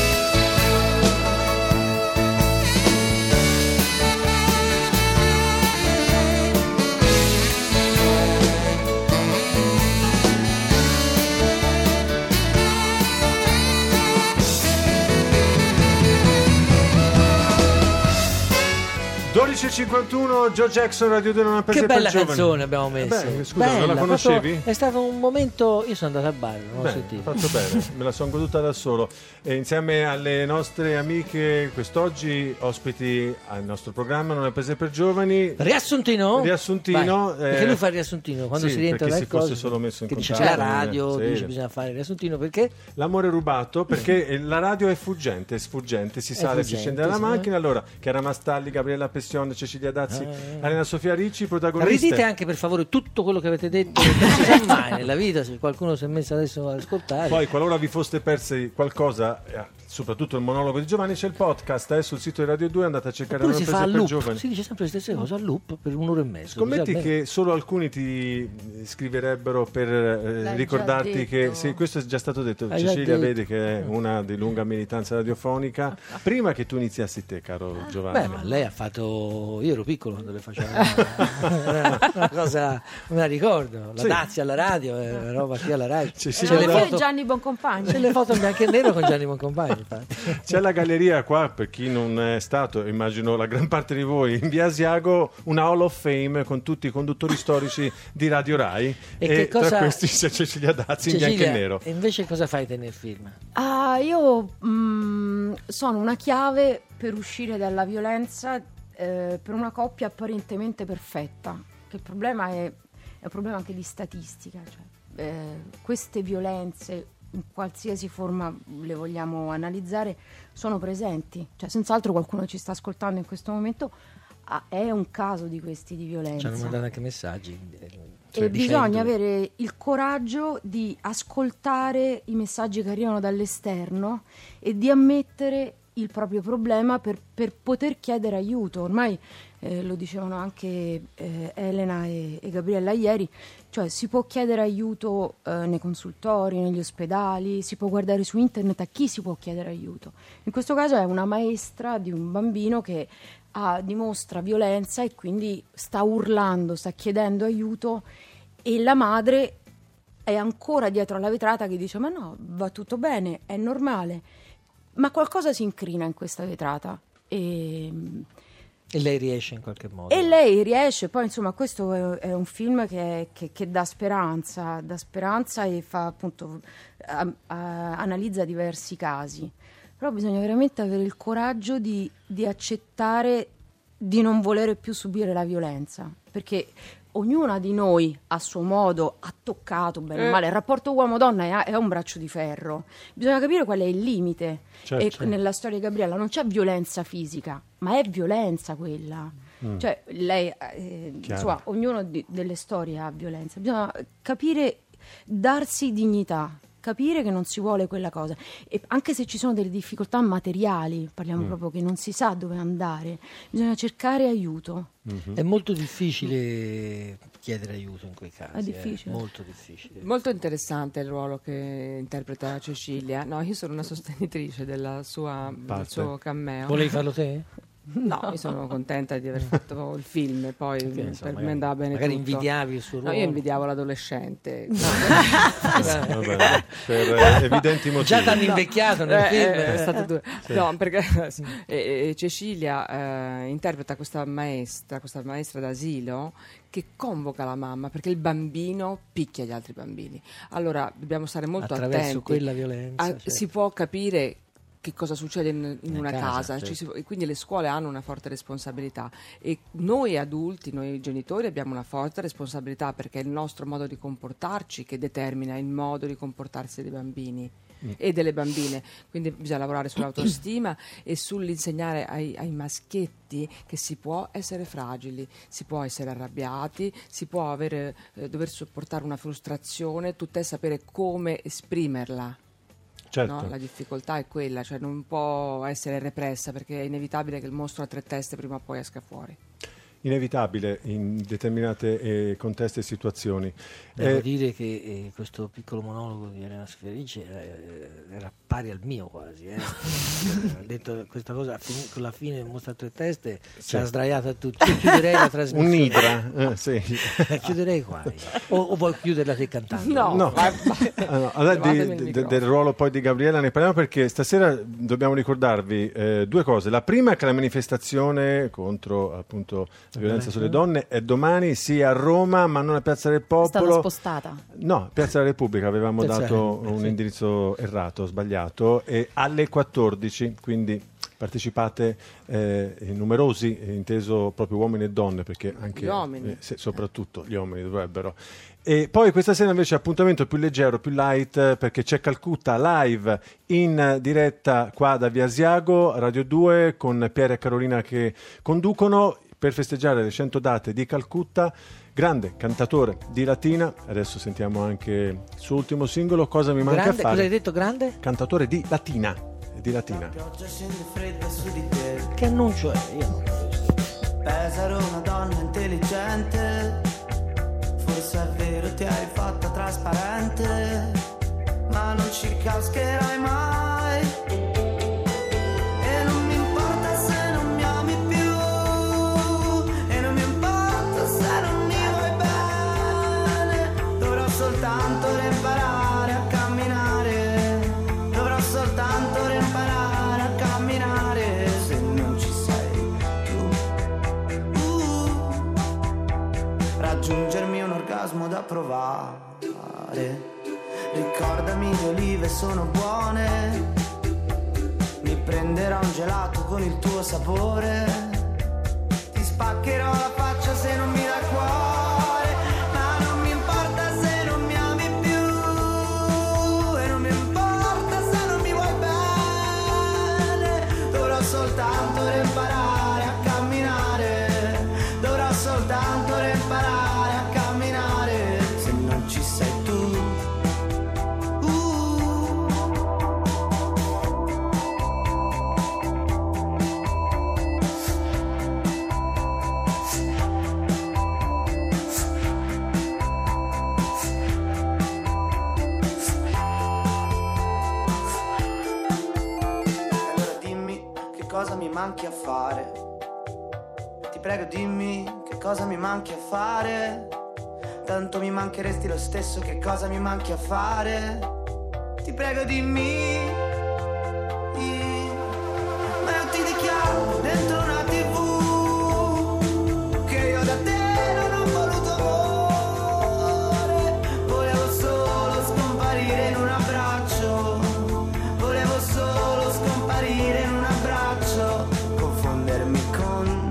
Che 12:51, Joe Jackson, Radio 2 non ha preso Che per bella giovani. canzone abbiamo messo. Beh, scusa, non la conoscevi? proprio- È stato un momento. Io sono andato al bar, non l'ho Beh, sentito. fatto bene, me la sono goduta da solo. E insieme alle nostre amiche, quest'oggi ospiti al nostro programma Non è prese per giovani. Riassuntino? Riassuntino. Vai, perché lui fa il riassuntino quando sì, si rientra perché dal si fosse coso, solo messo in che dice contatto. la radio, Sì. dice bisogna fare il riassuntino perché L'amore rubato, perché la radio è sfuggente, si sale, si fuggente, scende dalla sì. macchina. Allora, Chiara Mastalli, Gabriella Pessione, Cecilia Dazzi, Elena Sofia Ricci, protagoniste. ridite anche per favore tutto quello che avete detto, perché non si sa mai nella vita se qualcuno si è messo adesso ad ascoltare. Poi, qualora vi foste persi qualcosa, soprattutto il monologo di Giovanni, c'è il podcast sul sito di Radio 2, andate a cercare Oppure Non è si fa prese a per loop, giovani. si dice sempre le stesse cose a loop per un'ora e mezza. Scommetti così che solo alcuni ti scriverebbero per L'hai ricordarti già che detto. sì, questo è già stato detto. Hai già Cecilia detto. vede che è una di lunga militanza radiofonica. Prima che tu iniziassi te, caro Giovanni. Beh, ma lei ha fatto. Io ero piccolo quando le faceva una cosa, me la ricordo. La Sì. Dazzi alla radio, una roba qui alla radio. Cecilia C'è le Io e foto, Gianni Boncompagni. c'è le foto in bianco e nero con Gianni Boncompagni. infatti. C'è la galleria qua, per chi non è stato, immagino la gran parte di voi, in via Asiago, una Hall of Fame con tutti i conduttori storici di Radio Rai. E che cosa- tra questi c'è Cecilia Dazzi in bianco Cecilia, e nero. e invece cosa fai te nel film? Io sono una chiave per uscire dalla violenza per una coppia apparentemente perfetta. Che il problema è un problema anche di statistica, cioè, queste violenze in qualsiasi forma le vogliamo analizzare sono presenti, cioè senz'altro qualcuno ci sta ascoltando in questo momento è un caso di questi di violenza. Ci hanno mandato anche messaggi. E bisogna avere il coraggio di ascoltare i messaggi che arrivano dall'esterno e di ammettere il proprio problema per poter chiedere aiuto. Ormai lo dicevano anche Elena e Gabriella ieri, cioè si può chiedere aiuto nei consultori, negli ospedali, si può guardare su internet a chi si può chiedere aiuto. In questo caso è una maestra di un bambino che dimostra violenza e quindi sta urlando, sta chiedendo aiuto, e la madre è ancora dietro alla vetrata che dice: ma no, va tutto bene, è normale. Ma qualcosa si incrina in questa vetrata e lei riesce in qualche modo. E lei riesce. Poi insomma questo è un film che dà speranza e fa appunto analizza diversi casi. Però bisogna veramente avere il coraggio di accettare di non volere più subire la violenza, perché ognuna di noi a suo modo ha toccato bene o male. Il rapporto uomo-donna è un braccio di ferro, bisogna capire qual è il limite. Certo. E nella storia di Gabriella non c'è violenza fisica, ma è violenza quella. Cioè lei insomma, ognuno delle storie ha violenza. Bisogna capire, darsi dignità, capire che non si vuole quella cosa, e anche se ci sono delle difficoltà materiali, parliamo proprio che non si sa dove andare, bisogna cercare aiuto. È molto difficile chiedere aiuto in quei casi. È difficile. Molto difficile. Molto interessante il ruolo che interpreta Cecilia. No, io sono una sostenitrice del suo cameo. Volevi farlo te? No, io sono contenta di aver fatto il film, poi per me andava bene magari tutto. invidiavi il suo ruolo. No, io invidiavo l'adolescente. Vabbè, per evidenti motivi. Già t'hanno invecchiato nel film. È stato duro. Sì. No, perché Cecilia interpreta questa maestra d'asilo che convoca la mamma perché il bambino picchia gli altri bambini. Allora dobbiamo stare molto attraverso attenti. Quella violenza. Certo. Si può capire che cosa succede in una casa, certo. E quindi le scuole hanno una forte responsabilità, e noi adulti, noi genitori abbiamo una forte responsabilità, perché è il nostro modo di comportarci che determina il modo di comportarsi dei bambini e delle bambine. Quindi bisogna lavorare sull'autostima e sull'insegnare ai maschietti che si può essere fragili, si può essere arrabbiati, si può dover sopportare una frustrazione, tutt'è sapere come esprimerla. Certo. No? La difficoltà è quella, cioè non può essere repressa, perché è inevitabile che il mostro a tre teste prima o poi esca fuori. Inevitabile in determinate contesti e situazioni. Devo dire che questo piccolo monologo di Elena Sferici era pari al mio quasi. Ha detto questa cosa con la fine mostra a tre teste, si è sdraiata a tutti. Io chiuderei la trasmissione. Un'idra, sì. Chiuderei qua. O vuoi chiuderla te cantando? No. Allora, del ruolo poi di Gabriella ne parliamo, perché stasera dobbiamo ricordarvi due cose. La prima è che la manifestazione contro appunto la violenza sulle donne è domani, sì, a Roma, ma non a Piazza del Popolo. È stata spostata. No, Piazza della Repubblica, avevamo dato un indirizzo errato, sbagliato, e alle 14, quindi partecipate numerosi, inteso proprio uomini e donne, perché anche gli uomini. soprattutto gli uomini dovrebbero. E poi questa sera invece appuntamento più leggero, più light, perché c'è Calcutta live in diretta qua da Via Asiago, Radio 2, con Piera e Carolina che conducono per festeggiare le 100 date di Calcutta. Grande cantatore di Latina, adesso sentiamo anche il suo ultimo singolo, Cosa mi manca a fare. Cosa hai detto, grande? Cantatore di Latina. Che annuncio è? Pesaro, una donna intelligente, forse è vero ti hai fatta trasparente, ma non ci cascherai mai. E non mi importa se non mi ami più, e non mi importa se non mi vuoi bene, dovrò soltanto imparare a camminare, dovrò soltanto imparare a camminare, se non ci sei tu. Raggiungermi un orgasmo da provare, ricordami le olive sono buone, mi prenderò un gelato con il tuo sapore, ti spaccherò la faccia se non mi dai cuore, ma non mi manchi a fare. Ti prego dimmi che cosa mi manchi a fare. Tanto mi mancheresti lo stesso, che cosa mi manchi a fare. Ti prego dimmi. Ma io ti dichiaro dentro una TV che io da te non ho voluto amore. Volevo solo scomparire in un abbraccio. Volevo solo scomparire in un abbraccio. Confondermi con.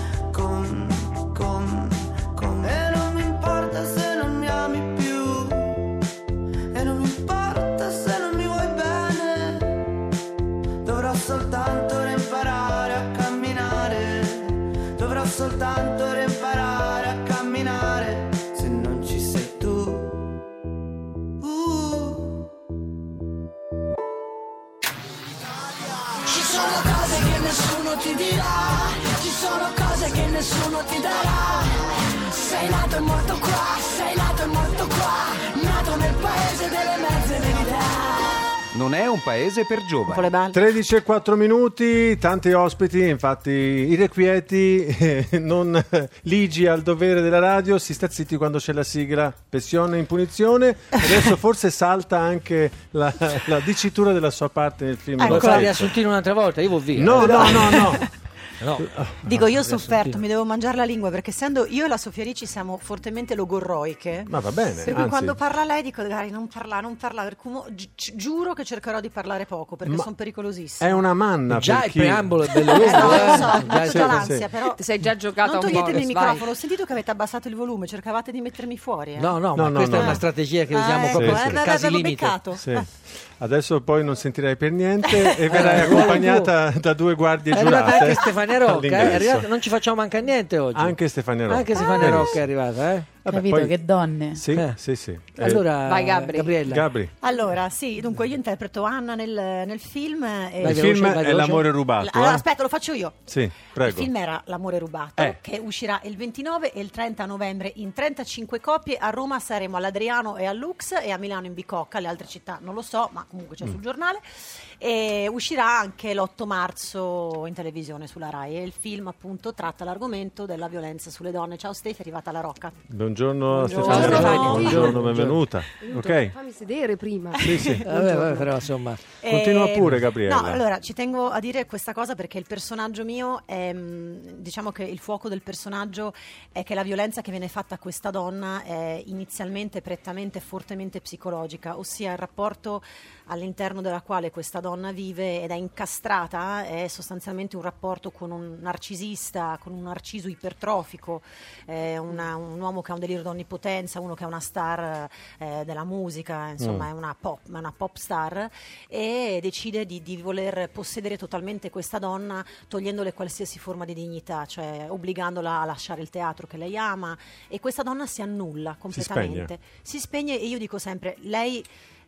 E non mi importa se non mi ami più. E non mi importa se non mi vuoi bene. Dovrò soltanto imparare a camminare. Dovrò soltanto imparare a camminare. Se non ci sei tu. Ci sono cose che nessuno ti dirà, ci sono cose che nessuno ti darà. Sei nato e morto qua, sei nato e morto qua, nato nel paese delle mezze verità. Non è un paese per giovani. 13 e 4 minuti, tanti ospiti, infatti irrequieti, non ligi al dovere della radio, si sta zitti quando c'è la sigla, pensione in punizione. Adesso forse salta anche la dicitura della sua parte nel film. Vuoi fare riassuntino un'altra volta? Io vado via. No. Dico, io ho sofferto, mi devo mangiare la lingua, perché essendo io e la Sofia Ricci siamo fortemente logorroiche. Ma va bene, per cui anzi, quando parla lei dico, Gari, non parla, per cui giuro che cercherò di parlare poco, perché sono pericolosissime. è una manna Già per il chi... preambolo è bello lungo. lo so, ho Sì, tutta l'ansia, sì. però Ti sei già giocata non un po'. toglietemi il microfono, ho sentito che avete abbassato il volume, cercavate di mettermi fuori. No, ma questa è una strategia che usiamo ecco, proprio sì. per casi avevo limite. beccato. Sì. Adesso poi non sentirai per niente e verrai accompagnata da 2 guardie È arrivata giurate. anche Stefania Rocca, all'ingresso. non ci facciamo mancare niente oggi. Anche Stefania Rocca. Anche Stefania Rocca è arrivata, eh? Vabbè, Capito, poi- che donne. Sì. Allora, Vai, Gabri. Gabriella. Gabri, Allora, sì, dunque io interpreto Anna nel film. Vai il veloce, film vai è veloce. L'amore rubato. Allora, eh? aspetta, lo faccio io. Sì, Il prego. film era L'amore rubato, che uscirà il 29 e il 30 novembre in 35 copie. A Roma saremo all'Adriano e al Lux, e a Milano in Bicocca, le altre città non lo so, ma comunque c'è sul giornale. E uscirà anche l'8 marzo in televisione sulla Rai. E il film appunto tratta l'argomento della violenza sulle donne. Ciao Stefi, è arrivata la Rocca. Buongiorno, Buongiorno. Stefania. Ciao. Buongiorno, benvenuta. Ok. Fammi sedere prima. Sì. Vabbè, però insomma. Continua pure, Gabriella. No, allora ci tengo a dire questa cosa perché il personaggio mio è, diciamo che il fuoco del personaggio è che la violenza che viene fatta a questa donna è inizialmente prettamente e fortemente psicologica, ossia il rapporto all'interno della quale questa donna vive ed è incastrata, è sostanzialmente un rapporto con un narcisista, con un narciso ipertrofico, un uomo che ha un delirio d'onnipotenza, uno che è una star della musica, insomma è una pop star, e decide di voler possedere totalmente questa donna, togliendole qualsiasi forma di dignità, cioè obbligandola a lasciare il teatro che lei ama, e questa donna si annulla completamente, si spegne, e io dico sempre, lei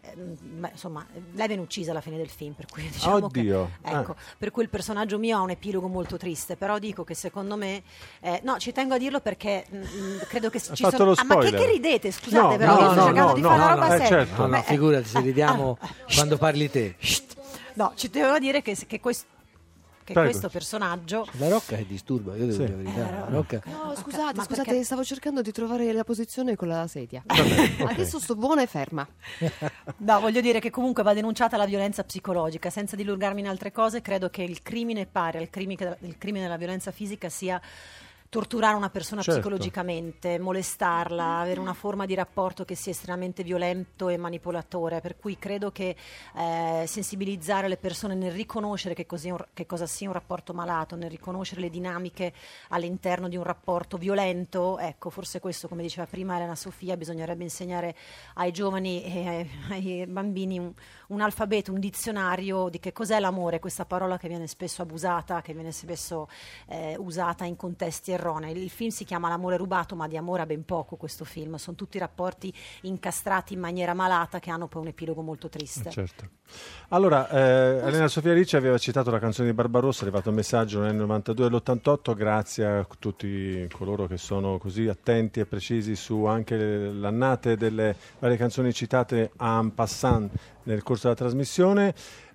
viene uccisa alla fine del film, per cui diciamo Oddio. per cui il personaggio mio ha un epilogo molto triste, però dico che secondo me no, ci tengo a dirlo perché credo che ci fatto sono lo ma che spoiler. ridete, scusate, No, però no, io sto no, cercando di fare una roba seria. certo. No, figurati, se ridiamo quando parli te. No, ci devo dire che Prego. questo personaggio La Rocca che disturba, io devo dire la verità. La Rocca. No, scusate, ma scusate, perché- stavo cercando di trovare la posizione con la sedia. ok. Adesso sto buona e ferma. No, voglio dire che comunque va denunciata la violenza psicologica. Senza dilungarmi in altre cose, credo che il crimine pari al crimine della violenza fisica sia torturare una persona Certo. psicologicamente, molestarla, avere una forma di rapporto che sia estremamente violento e manipolatore, per cui credo che sensibilizzare le persone nel riconoscere che cosa sia un rapporto malato, nel riconoscere le dinamiche all'interno di un rapporto violento, ecco, forse questo, come diceva prima Elena Sofia, bisognerebbe insegnare ai giovani e ai bambini un alfabeto, un dizionario di che cos'è l'amore, questa parola che viene spesso abusata, che viene spesso usata in contesti erronei. Il film si chiama L'amore rubato, ma di amore ha ben poco questo film, sono tutti rapporti incastrati in maniera malata che hanno poi un epilogo molto triste. Certo. Allora, Elena Sofia Ricci aveva citato la canzone di Barbarossa, è arrivato un messaggio nel 92 e l'88, grazie a tutti coloro che sono così attenti e precisi su anche le annate delle varie canzoni citate en passant nel corso della trasmissione.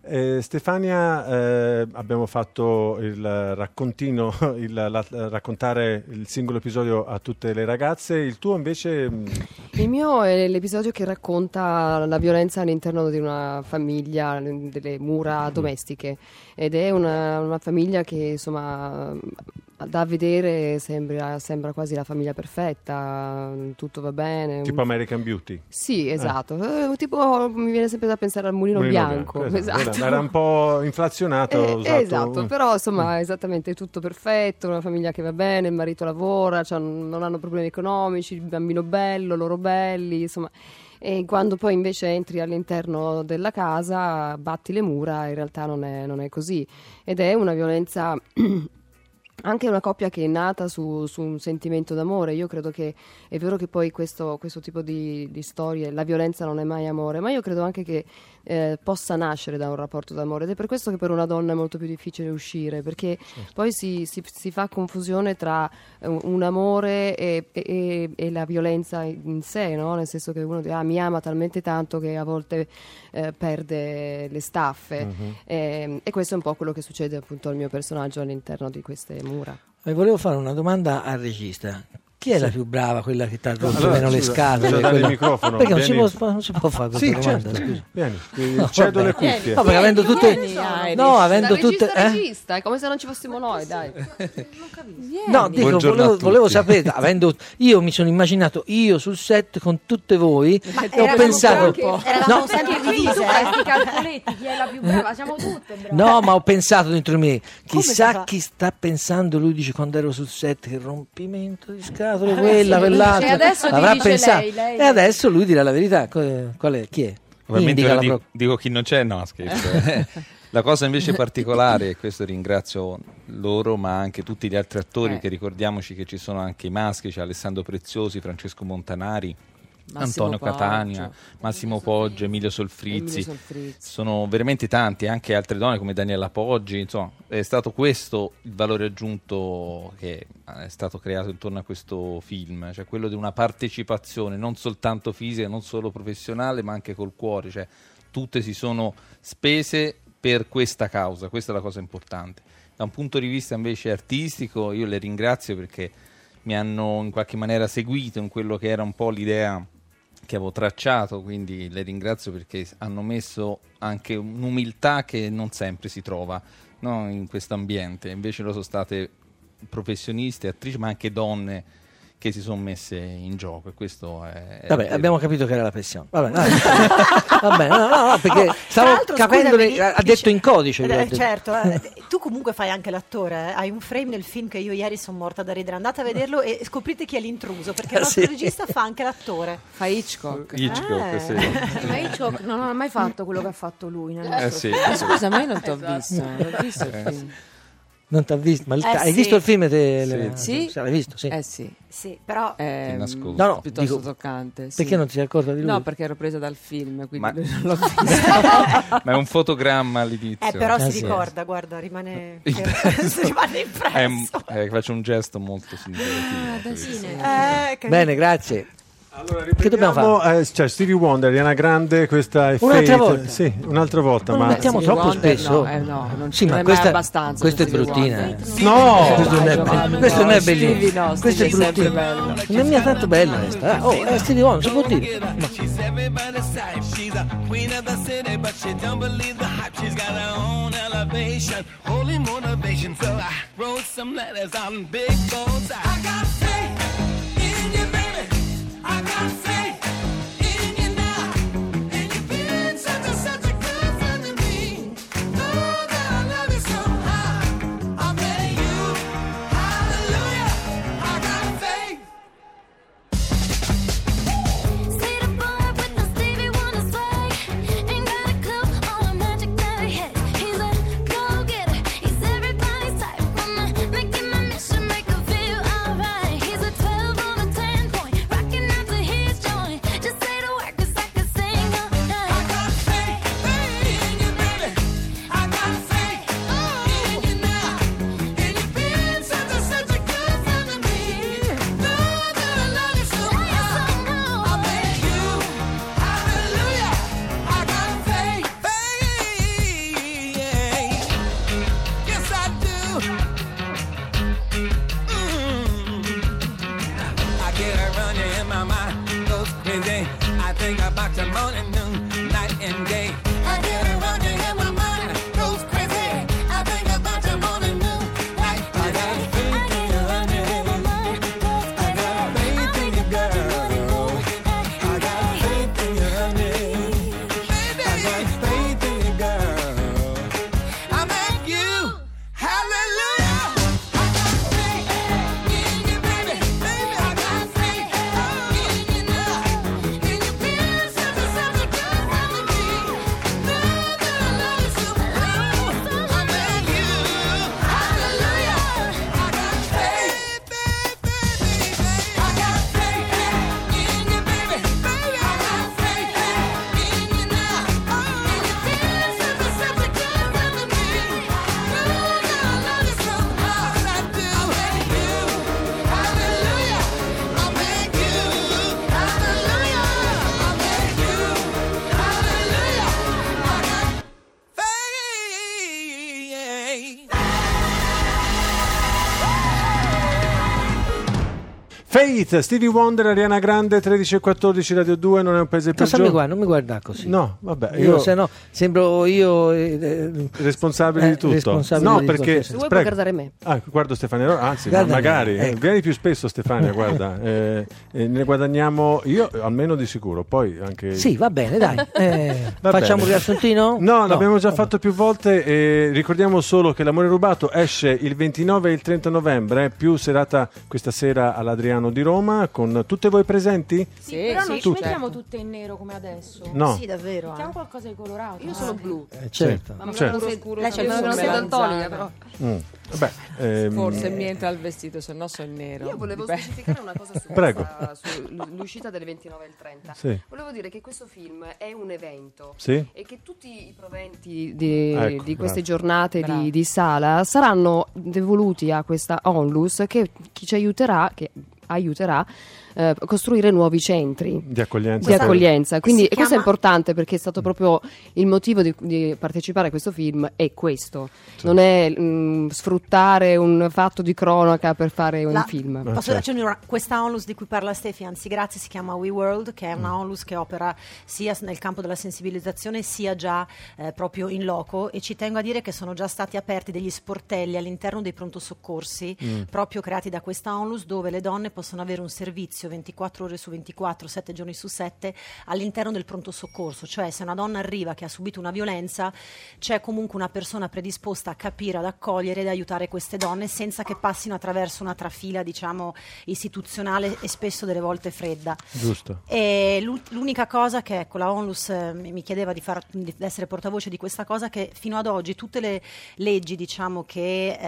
Stefania, abbiamo fatto il raccontino, raccontare il singolo episodio a tutte le ragazze. Il tuo invece? Il mio è l'episodio che racconta la violenza all'interno di una famiglia, delle mura domestiche, ed è una famiglia che insomma da vedere sembra quasi la famiglia perfetta, tutto va bene. Tipo American Beauty? Sì, esatto. Tipo mi viene sempre da pensare al Mulino Bianco. Esatto. Era un po' inflazionato. Esatto, però insomma esattamente tutto perfetto, una famiglia che va bene, il marito lavora, non hanno problemi economici, il bambino bello, loro belli, insomma. E quando poi invece entri all'interno della casa, batti le mura, in realtà non è così. Ed è una violenza... Anche una coppia che è nata su un sentimento d'amore. Io credo che è vero che poi questo tipo di storie, la violenza non è mai amore, ma io credo anche che possa nascere da un rapporto d'amore, ed è per questo che per una donna è molto più difficile uscire, perché poi si fa confusione tra un amore e la violenza in sé, no? Nel senso che uno dice mi ama talmente tanto che a volte perde le staffe, e questo è un po' quello che succede appunto al mio personaggio all'interno di queste mura. Volevo fare una domanda al regista. Chi è la più brava, quella che ti ha rotto meno le scatole? Dare il microfono. Perché non si può fare questa domanda? Certo. Vieni, cedo le cuffie. No, perché avendo tutte... Regista, è come se non ci fossimo noi, dai. Non capisco. No, dico, volevo sapere, io mi sono immaginato io sul set con tutte voi e ho pensato... Eravamo sempre divise. Questi calcoletti, chi è la più brava? Siamo tutte brave. No, ma ho pensato dentro di me, chissà chi sta pensando, lui dice quando ero sul set, che rompimento di scatole, quell'altra, e adesso avrà dice pensato lei. E adesso lui dirà la verità. Qual è? Chi è? Ovviamente dico chi non c'è, no scherzo. La cosa invece particolare, e questo ringrazio loro ma anche tutti gli altri attori, che ricordiamoci che ci sono anche i maschi, c'è Alessandro Preziosi, Francesco Montanari, Antonio Catania, Massimo Poggio, Emilio Solfrizzi. Sono veramente tanti, anche altre donne come Daniela Poggi. Insomma, è stato questo il valore aggiunto che è stato creato intorno a questo film, cioè quello di una partecipazione non soltanto fisica, non solo professionale, ma anche col cuore, cioè tutte si sono spese per questa causa. Questa è la cosa importante. Da un punto di vista invece artistico, io le ringrazio perché mi hanno in qualche maniera seguito in quello che era un po' l'idea che avevo tracciato, quindi le ringrazio perché hanno messo anche un'umiltà che non sempre si trova, no, in questo ambiente. Invece lo sono state professioniste, attrici, ma anche donne che si sono messe in gioco, e questo è vabbè, abbiamo capito che era la pressione. Vabbè, no, perché stavo capendo, ha detto in codice. Certo, tu comunque fai anche l'attore, hai un frame nel film che io ieri sono morta da ridere, andate a vederlo e scoprite chi è l'intruso, perché il nostro regista fa anche l'attore. Fa Hitchcock. Sì. Ma Hitchcock non ha mai fatto quello che ha fatto lui. Sì. Scusa, ma io non ti ho visto, non ho visto il film. Non ti ha visto? Ma hai visto il film? Sì. L'hai visto? Sì. Sì, però no, piuttosto toccante. Perché non ti sei accorta di lui? No, perché ero presa dal film, quindi non l'ho visto. Ma è un fotogramma all'inizio. Però si ricorda, guarda, rimane impresso. Faccio un gesto molto significativo. Bene, grazie. Allora, che dobbiamo fare? Cioè, Stevie Wonder, Ariana Grande, questa è un'altra volta. Sì, un'altra volta. Non ma mettiamo troppo spesso. Non ma questa è abbastanza. Questa è bruttina. No! Questo non è bellissimo. Questo è bruttino. Non è mica tanto bella questa. È Stevie Wonder, si può dire. I got faith in you now, and you've been such a good friend to me. Know that I love you so high. I'm letting you, hallelujah. I got faith. See the boy with the Stevie Wonder swag, ain't got a clue all the magic that he has. He's a go-getter, he's everybody's type. Wanna make him a mission, make her feel alright. He's a 12 on a 10 point, rocking out to his joint. Faith, Stevie Wonder, Ariana Grande, 13:14 Radio 2, non è un paese per giovani. Non mi guarda così. No, vabbè, io se no sembro io responsabile di tutto. Responsabile no, di perché se vuoi puoi guardare me. guardo Stefania, anzi, Guarda magari me, ecco. vieni più spesso Stefania, guarda. Ne guadagniamo io almeno di sicuro, poi anche Sì, va bene, dai. Facciamo un riassuntino? No, l'abbiamo già fatto più volte. Ricordiamo solo che L'amore rubato esce il 29 e il 30 novembre, più serata questa sera all'Adriano di Roma, con tutte voi presenti? Sì, però non ci tutte. mettiamo tutte in nero come adesso. No. Sì, davvero. Mettiamo qualcosa di colorato. Io sono blu. Certo. Ma Certo. lei c'è il sei daltonica, però. Forse mi entra il vestito, se no sono nero. Io volevo specificare una cosa Prego. sull'uscita delle 29 e il 30. Sì. Volevo dire che questo film è un evento, Sì. e che tutti i proventi di Ecco, queste bravo. giornate di sala saranno devoluti a questa Onlus che ci aiuterà a costruire nuovi centri Di accoglienza. Quindi Si questo è chiama- importante, perché è stato proprio il motivo di partecipare a questo film, è questo, non è sfruttare un fatto di cronaca per fare un film. Posso aggiungere questa onlus di cui parla Stefi, anzi grazie, si chiama We World, che è una onlus che opera sia nel campo della sensibilizzazione sia già proprio in loco, e ci tengo a dire che sono già stati aperti degli sportelli all'interno dei pronto soccorsi proprio creati da questa onlus, dove le donne possono avere un servizio 24 ore su 24, 7 giorni su 7 all'interno del pronto soccorso. Cioè, se una donna arriva che ha subito una violenza, c'è comunque una persona predisposta a capire, ad accogliere ed aiutare queste donne senza che passino attraverso una trafila, diciamo, istituzionale e spesso delle volte fredda. Giusto. E l'unica cosa che, ecco, la Onlus mi chiedeva di essere portavoce di questa cosa, che fino ad oggi tutte le leggi, diciamo, che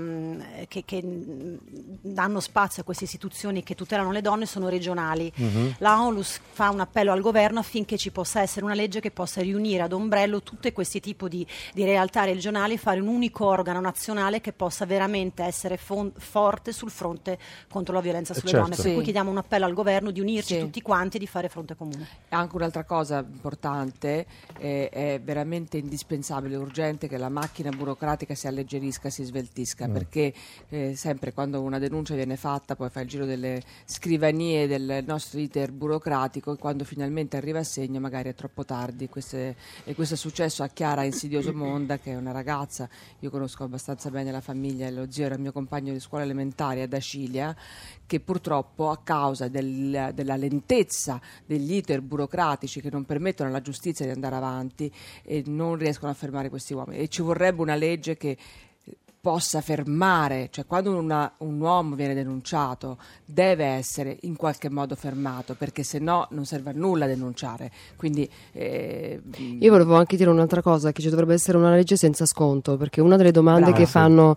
danno spazio a queste istituzioni che tutelano le donne sono regionali. La Onlus fa un appello al governo affinché ci possa essere una legge che possa riunire ad ombrello tutti questi tipi di realtà regionali e fare un unico organo nazionale che possa veramente essere forte sul fronte contro la violenza sulle donne. Per cui chiediamo un appello al governo di unirci tutti quanti e di fare fronte comune. Anche un'altra cosa importante, è veramente indispensabile, urgente che la macchina burocratica si alleggerisca, si sveltisca, perché sempre quando una denuncia viene fatta poi fa il giro delle scrivanie del nostro iter burocratico, e quando finalmente arriva a segno magari è troppo tardi. E questo è successo a Chiara Insidioso Monda, che è una ragazza, io conosco abbastanza bene la famiglia, lo zio era il mio compagno di scuola elementare ad Acilia, che purtroppo a causa della lentezza degli iter burocratici che non permettono alla giustizia di andare avanti, non riescono a fermare questi uomini, e ci vorrebbe una legge che possa fermare, cioè quando un uomo viene denunciato deve essere in qualche modo fermato, perché se no non serve a nulla denunciare. Quindi io volevo anche dire un'altra cosa, che ci dovrebbe essere una legge senza sconto, perché una delle domande che fanno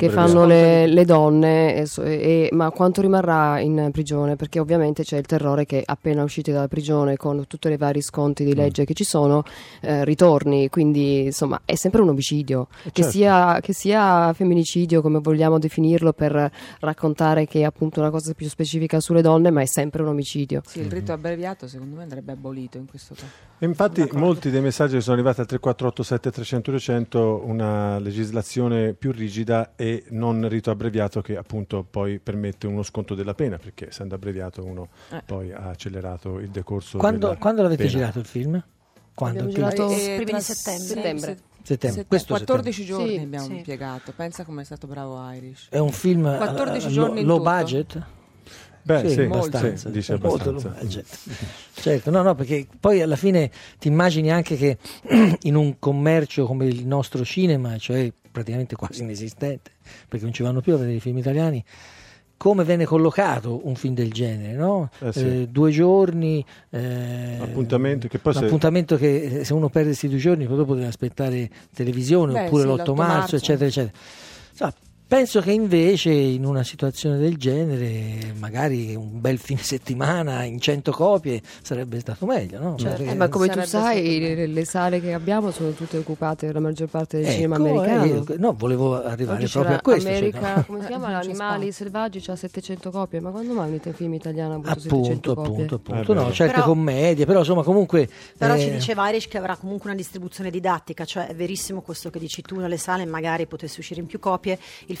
le donne ma quanto rimarrà in prigione, perché ovviamente c'è il terrore che appena usciti dalla prigione, con tutti i vari sconti di legge che ci sono, ritorni, quindi insomma è sempre un omicidio, che sia femminicidio, come vogliamo definirlo, per raccontare che è appunto una cosa più specifica sulle donne, ma è sempre un omicidio. Sì, il rito abbreviato secondo me andrebbe abolito in questo caso. E infatti molti dei messaggi che sono arrivati al 3487 300 200, una legislazione più rigida e non rito abbreviato, che appunto poi permette uno sconto della pena, perché essendo abbreviato uno poi ha accelerato il decorso. Quando l'avete girato il film? Abbiamo girato primi di settembre. Questo 14 giorni Sì, abbiamo sì. impiegato. Pensa come è stato bravo Irish. È un film 14 giorni in low tutto. budget? Beh, sì, abbastanza. sì, dice Molto abbastanza. low budget. Certo, no, perché poi alla fine ti immagini anche che in un commercio come il nostro cinema, cioè praticamente quasi inesistente, perché non ci vanno più a vedere i film italiani, come viene collocato un film del genere, no? 2 giorni, appuntamento che poi appuntamento che se uno perde questi 2 giorni poi dopo deve aspettare televisione, oppure l'8 marzo, eccetera, eccetera. Insomma, penso che invece in una situazione del genere magari un bel fine settimana in 100 copie sarebbe stato meglio, no? Certo. Ma come tu sai, le sale che abbiamo sono tutte occupate, la maggior parte del cinema americano. No, volevo arrivare Oggi proprio a questo. America, come si chiama? Animali selvaggi c'ha 700 copie, ma quando mai un film italiano ha avuto 700 copie? Appunto, no, certe commedie, però insomma comunque... Però ci diceva Irish che avrà comunque una distribuzione didattica, cioè è verissimo questo che dici tu, nelle sale magari potesse uscire in più copie. Il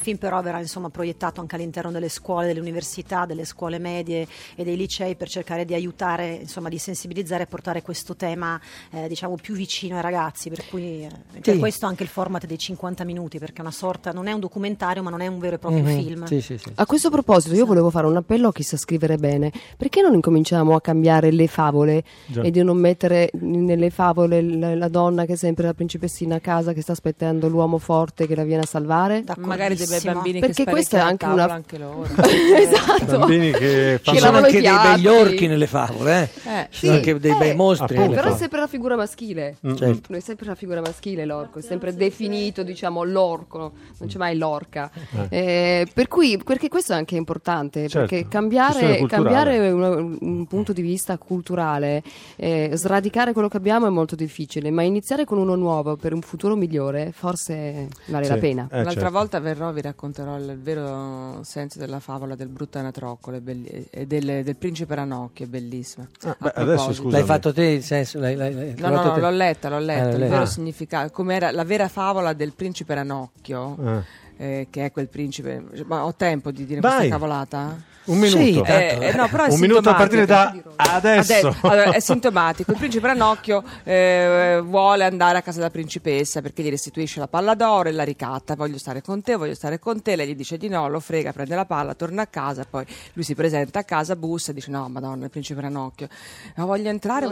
film però verrà insomma proiettato anche all'interno delle scuole, delle università, delle scuole medie e dei licei, per cercare di aiutare, insomma, di sensibilizzare e portare questo tema diciamo più vicino ai ragazzi, per cui per questo anche il format dei 50 minuti, perché è una sorta, non è un documentario ma non è un vero e proprio film. A questo proposito io volevo fare un appello a chi sa scrivere bene: perché non incominciamo a cambiare le favole e di non mettere nelle favole la donna che è sempre la principessina a casa che sta aspettando l'uomo forte che la viene a salvare? Magari dei bambini perché che questa è anche una anche loro. Esatto. Bambini che ci sono anche dei begli orchi nelle favole, ci sono anche dei bei mostri nelle però favole. è sempre la figura maschile. Certo. È sempre la figura maschile l'orco, è sempre definito, diciamo, l'orco, non c'è mai l'orca. Per cui, perché questo è anche importante, perché cambiare un punto di vista culturale, sradicare quello che abbiamo è molto difficile, ma iniziare con uno nuovo per un futuro migliore forse vale la pena. L'altra volta verrò, vi racconterò il vero senso della favola del brutto Anatroccolo e del principe Ranocchio, è bellissima. Adesso scusa, l'hai fatto te il senso? No, l'ho letta, il vero significato, come era la vera favola del principe Ranocchio, che è quel principe. Ma ho tempo di dire questa cavolata? Un minuto. No, però è un minuto a partire da adesso. Allora, è sintomatico. Il principe Ranocchio vuole andare a casa della principessa perché gli restituisce la palla d'oro e la ricatta. Voglio stare con te. Lei gli dice di no, lo frega, prende la palla, torna a casa. Poi lui si presenta a casa, bussa e dice: no, madonna, il principe Ranocchio, no, voglio entrare.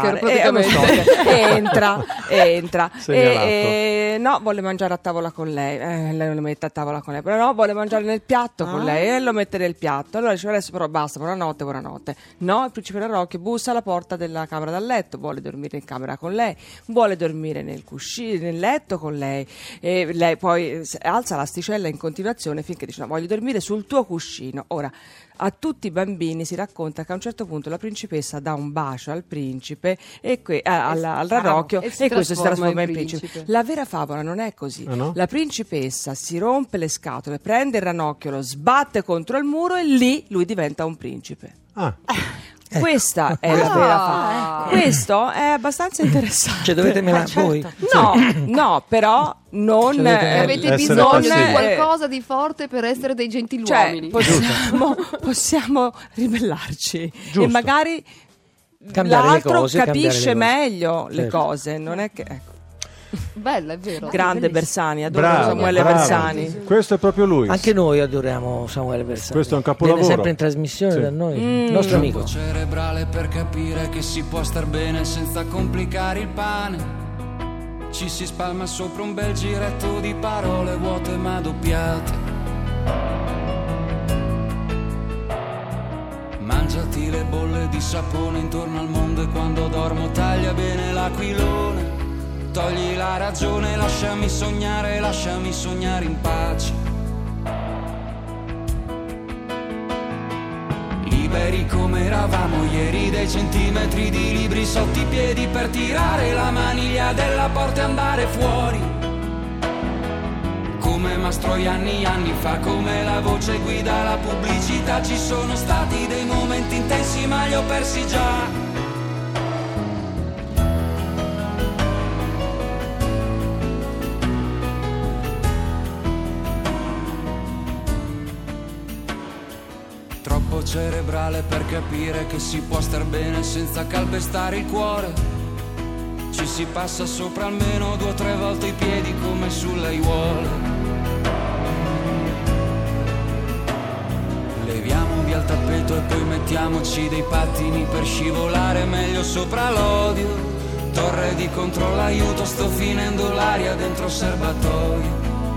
Entra. No, vuole mangiare a tavola con lei. Lei lo mette a tavola con lei. Però no, vuole mangiare nel piatto con lei e lo mette nel piatto. Allora dice: adesso però basta, buonanotte. No, il principe Ranocchio bussa alla porta della camera da letto, vuole dormire in camera con lei, vuole dormire nel letto con lei, e lei poi alza l'asticella in continuazione finché dice: no, voglio dormire sul tuo cuscino. Ora, a tutti i bambini si racconta che a un certo punto la principessa dà un bacio al principe al Ranocchio e questo si trasforma in principe. La vera favola non è così. No? La principessa si rompe le scatole, prende il ranocchio, lo sbatte contro il muro e lì lui diventa un principe. Questa è la vera favola. Questo è abbastanza interessante. Cioè dovete menare voi? No, però non avete bisogno di qualcosa di forte per essere dei gentiluomini. Possiamo ribellarci. Giusto. E magari Cambiare l'altro le cose, capisce cambiare le cose. meglio le cose, non è che Bella, è vero. grande Bersani, adoro Samuele Bersani. Questo è proprio lui. Anche noi adoriamo Samuele Bersani. Questo è un capolavoro. Viene sempre in trasmissione da noi, il nostro amico. Cerebrale per capire che si può star bene senza complicare il pane. Ci si spalma sopra un bel giretto di parole vuote ma doppiate. Mangiati le bolle di sapone intorno al mondo e quando dormo taglia bene l'aquilone. Togli la ragione, lasciami sognare in pace. Liberi come eravamo ieri, dei centimetri di libri sotto i piedi per tirare la maniglia della porta e andare fuori. Come Mastroianni anni fa, come la voce guida la pubblicità. Ci sono stati dei momenti intensi ma li ho persi già. Troppo cerebrale per capire che si può star bene senza calpestare il cuore. Ci si passa sopra almeno 2 o 3 volte i piedi come sulle aiuole. Leviamo via il tappeto e poi mettiamoci dei pattini per scivolare meglio sopra l'odio. Torre di controllo, aiuto, sto finendo l'aria dentro il serbatoio.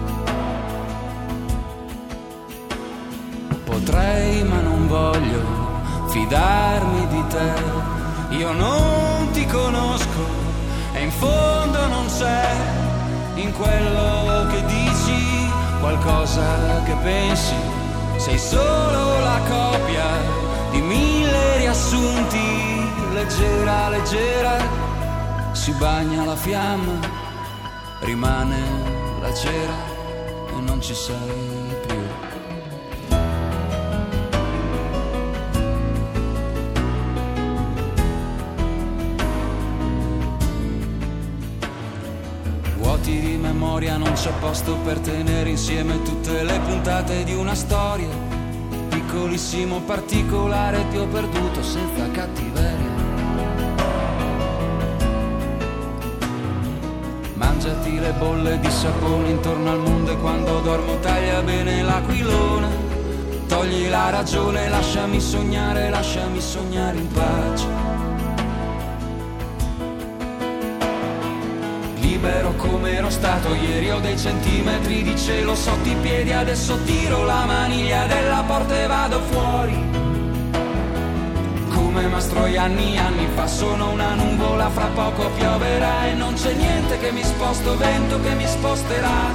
Potrei ma non voglio fidarmi di te. Io non ti conosco e in fondo non c'è in quello che dici qualcosa che pensi. Sei solo la copia di 1000 riassunti. Leggera, leggera, si bagna la fiamma, rimane la cera e non ci sei più. Mangiati di memoria, non c'è posto per tenere insieme tutte le puntate di una storia. Piccolissimo particolare ti ho perduto senza cattiveria. Mangiati le bolle di sapone intorno al mondo e quando dormo taglia bene l'aquilona. Togli la ragione, lasciami sognare in pace. Libero come ero stato ieri, ho dei centimetri di cielo sotto i piedi. Adesso tiro la maniglia della porta e vado fuori. Come Mastroianni anni fa, sono una nuvola, fra poco pioverà e non c'è niente che mi sposto, vento che mi sposterà.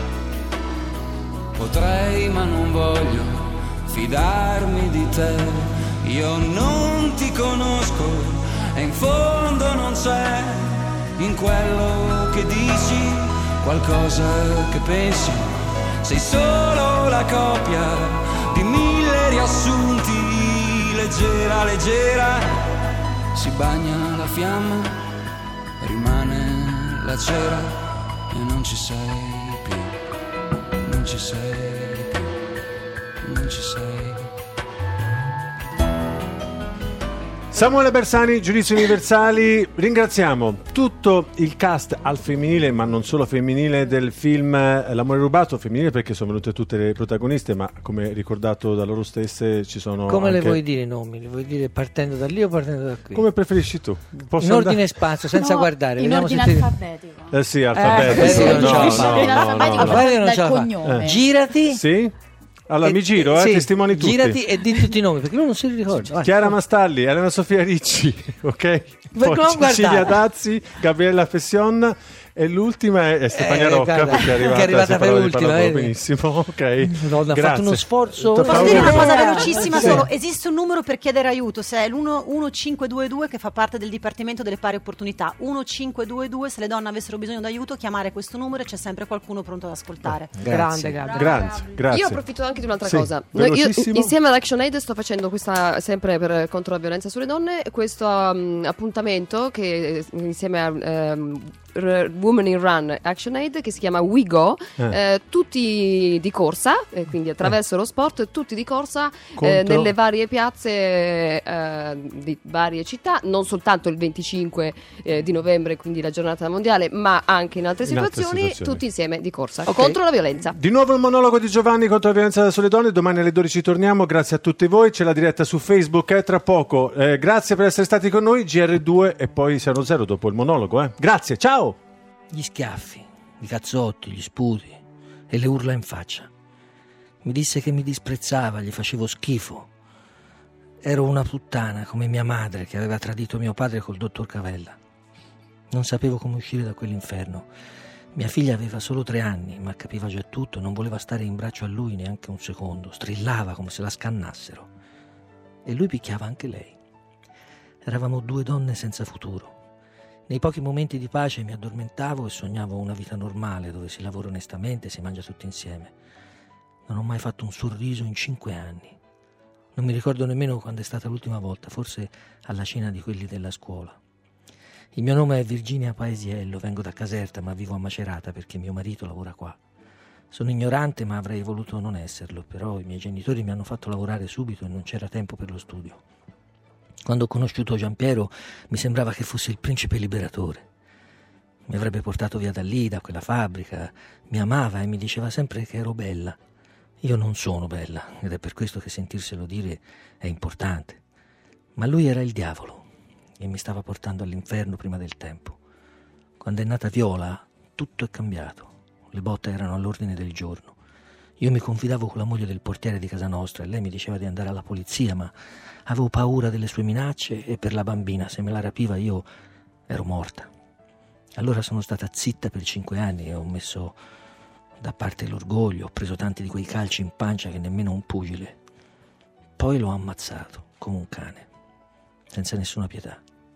Potrei ma non voglio fidarmi di te, io non ti conosco e in fondo non c'è in quello che dici qualcosa che pensi. Sei solo la copia di 1000 riassunti, leggera, leggera. Si bagna la fiamma, rimane la cera e non ci sei più, non ci sei più, non ci sei. Samuele Bersani, Giudizi Universali. Ringraziamo tutto il cast al femminile, ma non solo femminile, del film L'amore rubato. Femminile perché sono venute tutte le protagoniste, ma come ricordato da loro stesse ci sono come anche... le vuoi dire i nomi? Le vuoi dire partendo da lì o partendo da qui? Come preferisci tu? Posso in ordine spazio, senza guardare. In ordine alfabetico. Sì, alfabetico. Alfabetico non ce la fa. Girati. Sì. Allora mi giro, sì, testimoni tutti. Girati e di tutti i nomi, perché lui non si ricorda. Chiara Mastalli, Elena Sofia Ricci, ok? Poi Cecilia Dazzi, Gabriella Fession e l'ultima è Stefania Rocca, perché è arrivata per ultima. Benissimo, ok. Ha fatto uno sforzo. Posso dire una cosa velocissima solo? Esiste un numero per chiedere aiuto, se è l'1522 che fa parte del Dipartimento delle Pari Opportunità. 1522, se le donne avessero bisogno d'aiuto, chiamare questo numero e c'è sempre qualcuno pronto ad ascoltare. Grazie. Grazie. Io approfitto anche di un'altra cosa. Io insieme ad ActionAid sto facendo questa, sempre contro la violenza sulle donne, questo appuntamento che insieme a Women in Run ActionAid, che si chiama We Go, tutti di corsa, quindi attraverso lo sport, tutti di corsa nelle varie piazze di varie città, non soltanto il 25 di novembre, quindi la giornata mondiale, ma anche in altre situazioni, tutti insieme di corsa contro la violenza. Di nuovo il monologo di Giovanni contro la violenza sulle donne. Domani alle 12 torniamo. Grazie a tutti voi. C'è la diretta su Facebook tra poco. Grazie per essere stati con noi. GR2 e poi 610 dopo il monologo. Grazie, ciao. Gli schiaffi, i cazzotti, gli sputi e le urla in faccia. Mi disse che mi disprezzava, gli facevo schifo. Ero una puttana come mia madre che aveva tradito mio padre col dottor Cavella. Non sapevo come uscire da quell'inferno. Mia figlia aveva solo 3 anni, ma capiva già tutto, non voleva stare in braccio a lui neanche un secondo, strillava come se la scannassero. E lui picchiava anche lei. Eravamo 2 donne senza futuro. Nei pochi momenti di pace mi addormentavo e sognavo una vita normale dove si lavora onestamente e si mangia tutti insieme. Non ho mai fatto un sorriso in 5 anni. Non mi ricordo nemmeno quando è stata l'ultima volta, forse alla cena di quelli della scuola. Il mio nome è Virginia Paesiello, vengo da Caserta ma vivo a Macerata perché mio marito lavora qua. Sono ignorante ma avrei voluto non esserlo, però i miei genitori mi hanno fatto lavorare subito e non c'era tempo per lo studio. Quando ho conosciuto Giampiero mi sembrava che fosse il principe liberatore. Mi avrebbe portato via da lì, da quella fabbrica, mi amava e mi diceva sempre che ero bella. Io non sono bella ed è per questo che sentirselo dire è importante. Ma lui era il diavolo e mi stava portando all'inferno prima del tempo. Quando è nata Viola tutto è cambiato, le botte erano all'ordine del giorno. Io mi confidavo con la moglie del portiere di casa nostra e lei mi diceva di andare alla polizia, ma avevo paura delle sue minacce e per la bambina, se me la rapiva io ero morta. Allora sono stata zitta per 5 anni e ho messo da parte l'orgoglio, ho preso tanti di quei calci in pancia che nemmeno un pugile. Poi l'ho ammazzato come un cane, senza nessuna pietà.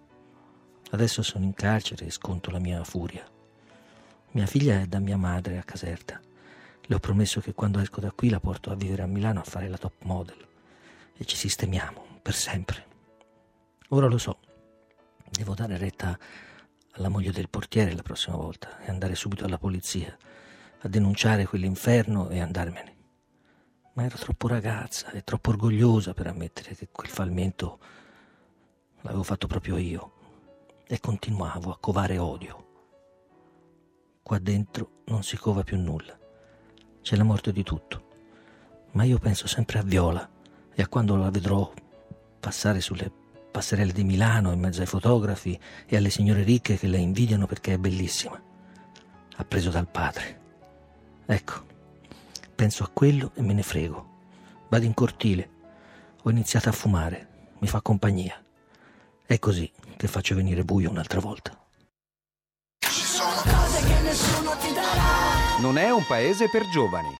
Adesso sono in carcere e sconto la mia furia. Mia figlia è da mia madre a Caserta. Le ho promesso che quando esco da qui la porto a vivere a Milano a fare la top model e ci sistemiamo per sempre. Ora lo so, devo dare retta alla moglie del portiere la prossima volta e andare subito alla polizia a denunciare quell'inferno e andarmene. Ma ero troppo ragazza e troppo orgogliosa per ammettere che quel fallimento l'avevo fatto proprio io e continuavo a covare odio. Qua dentro non si cova più nulla, c'è la morte di tutto, ma io penso sempre a Viola e a quando la vedrò passare sulle passerelle di Milano in mezzo ai fotografi e alle signore ricche che la invidiano perché è bellissima, appreso dal padre. Ecco, penso a quello e me ne frego. Vado in cortile, ho iniziato a fumare, mi fa compagnia. È così che faccio venire buio un'altra volta. Ci sono cose che nessuno ti darà. Non è un paese per giovani.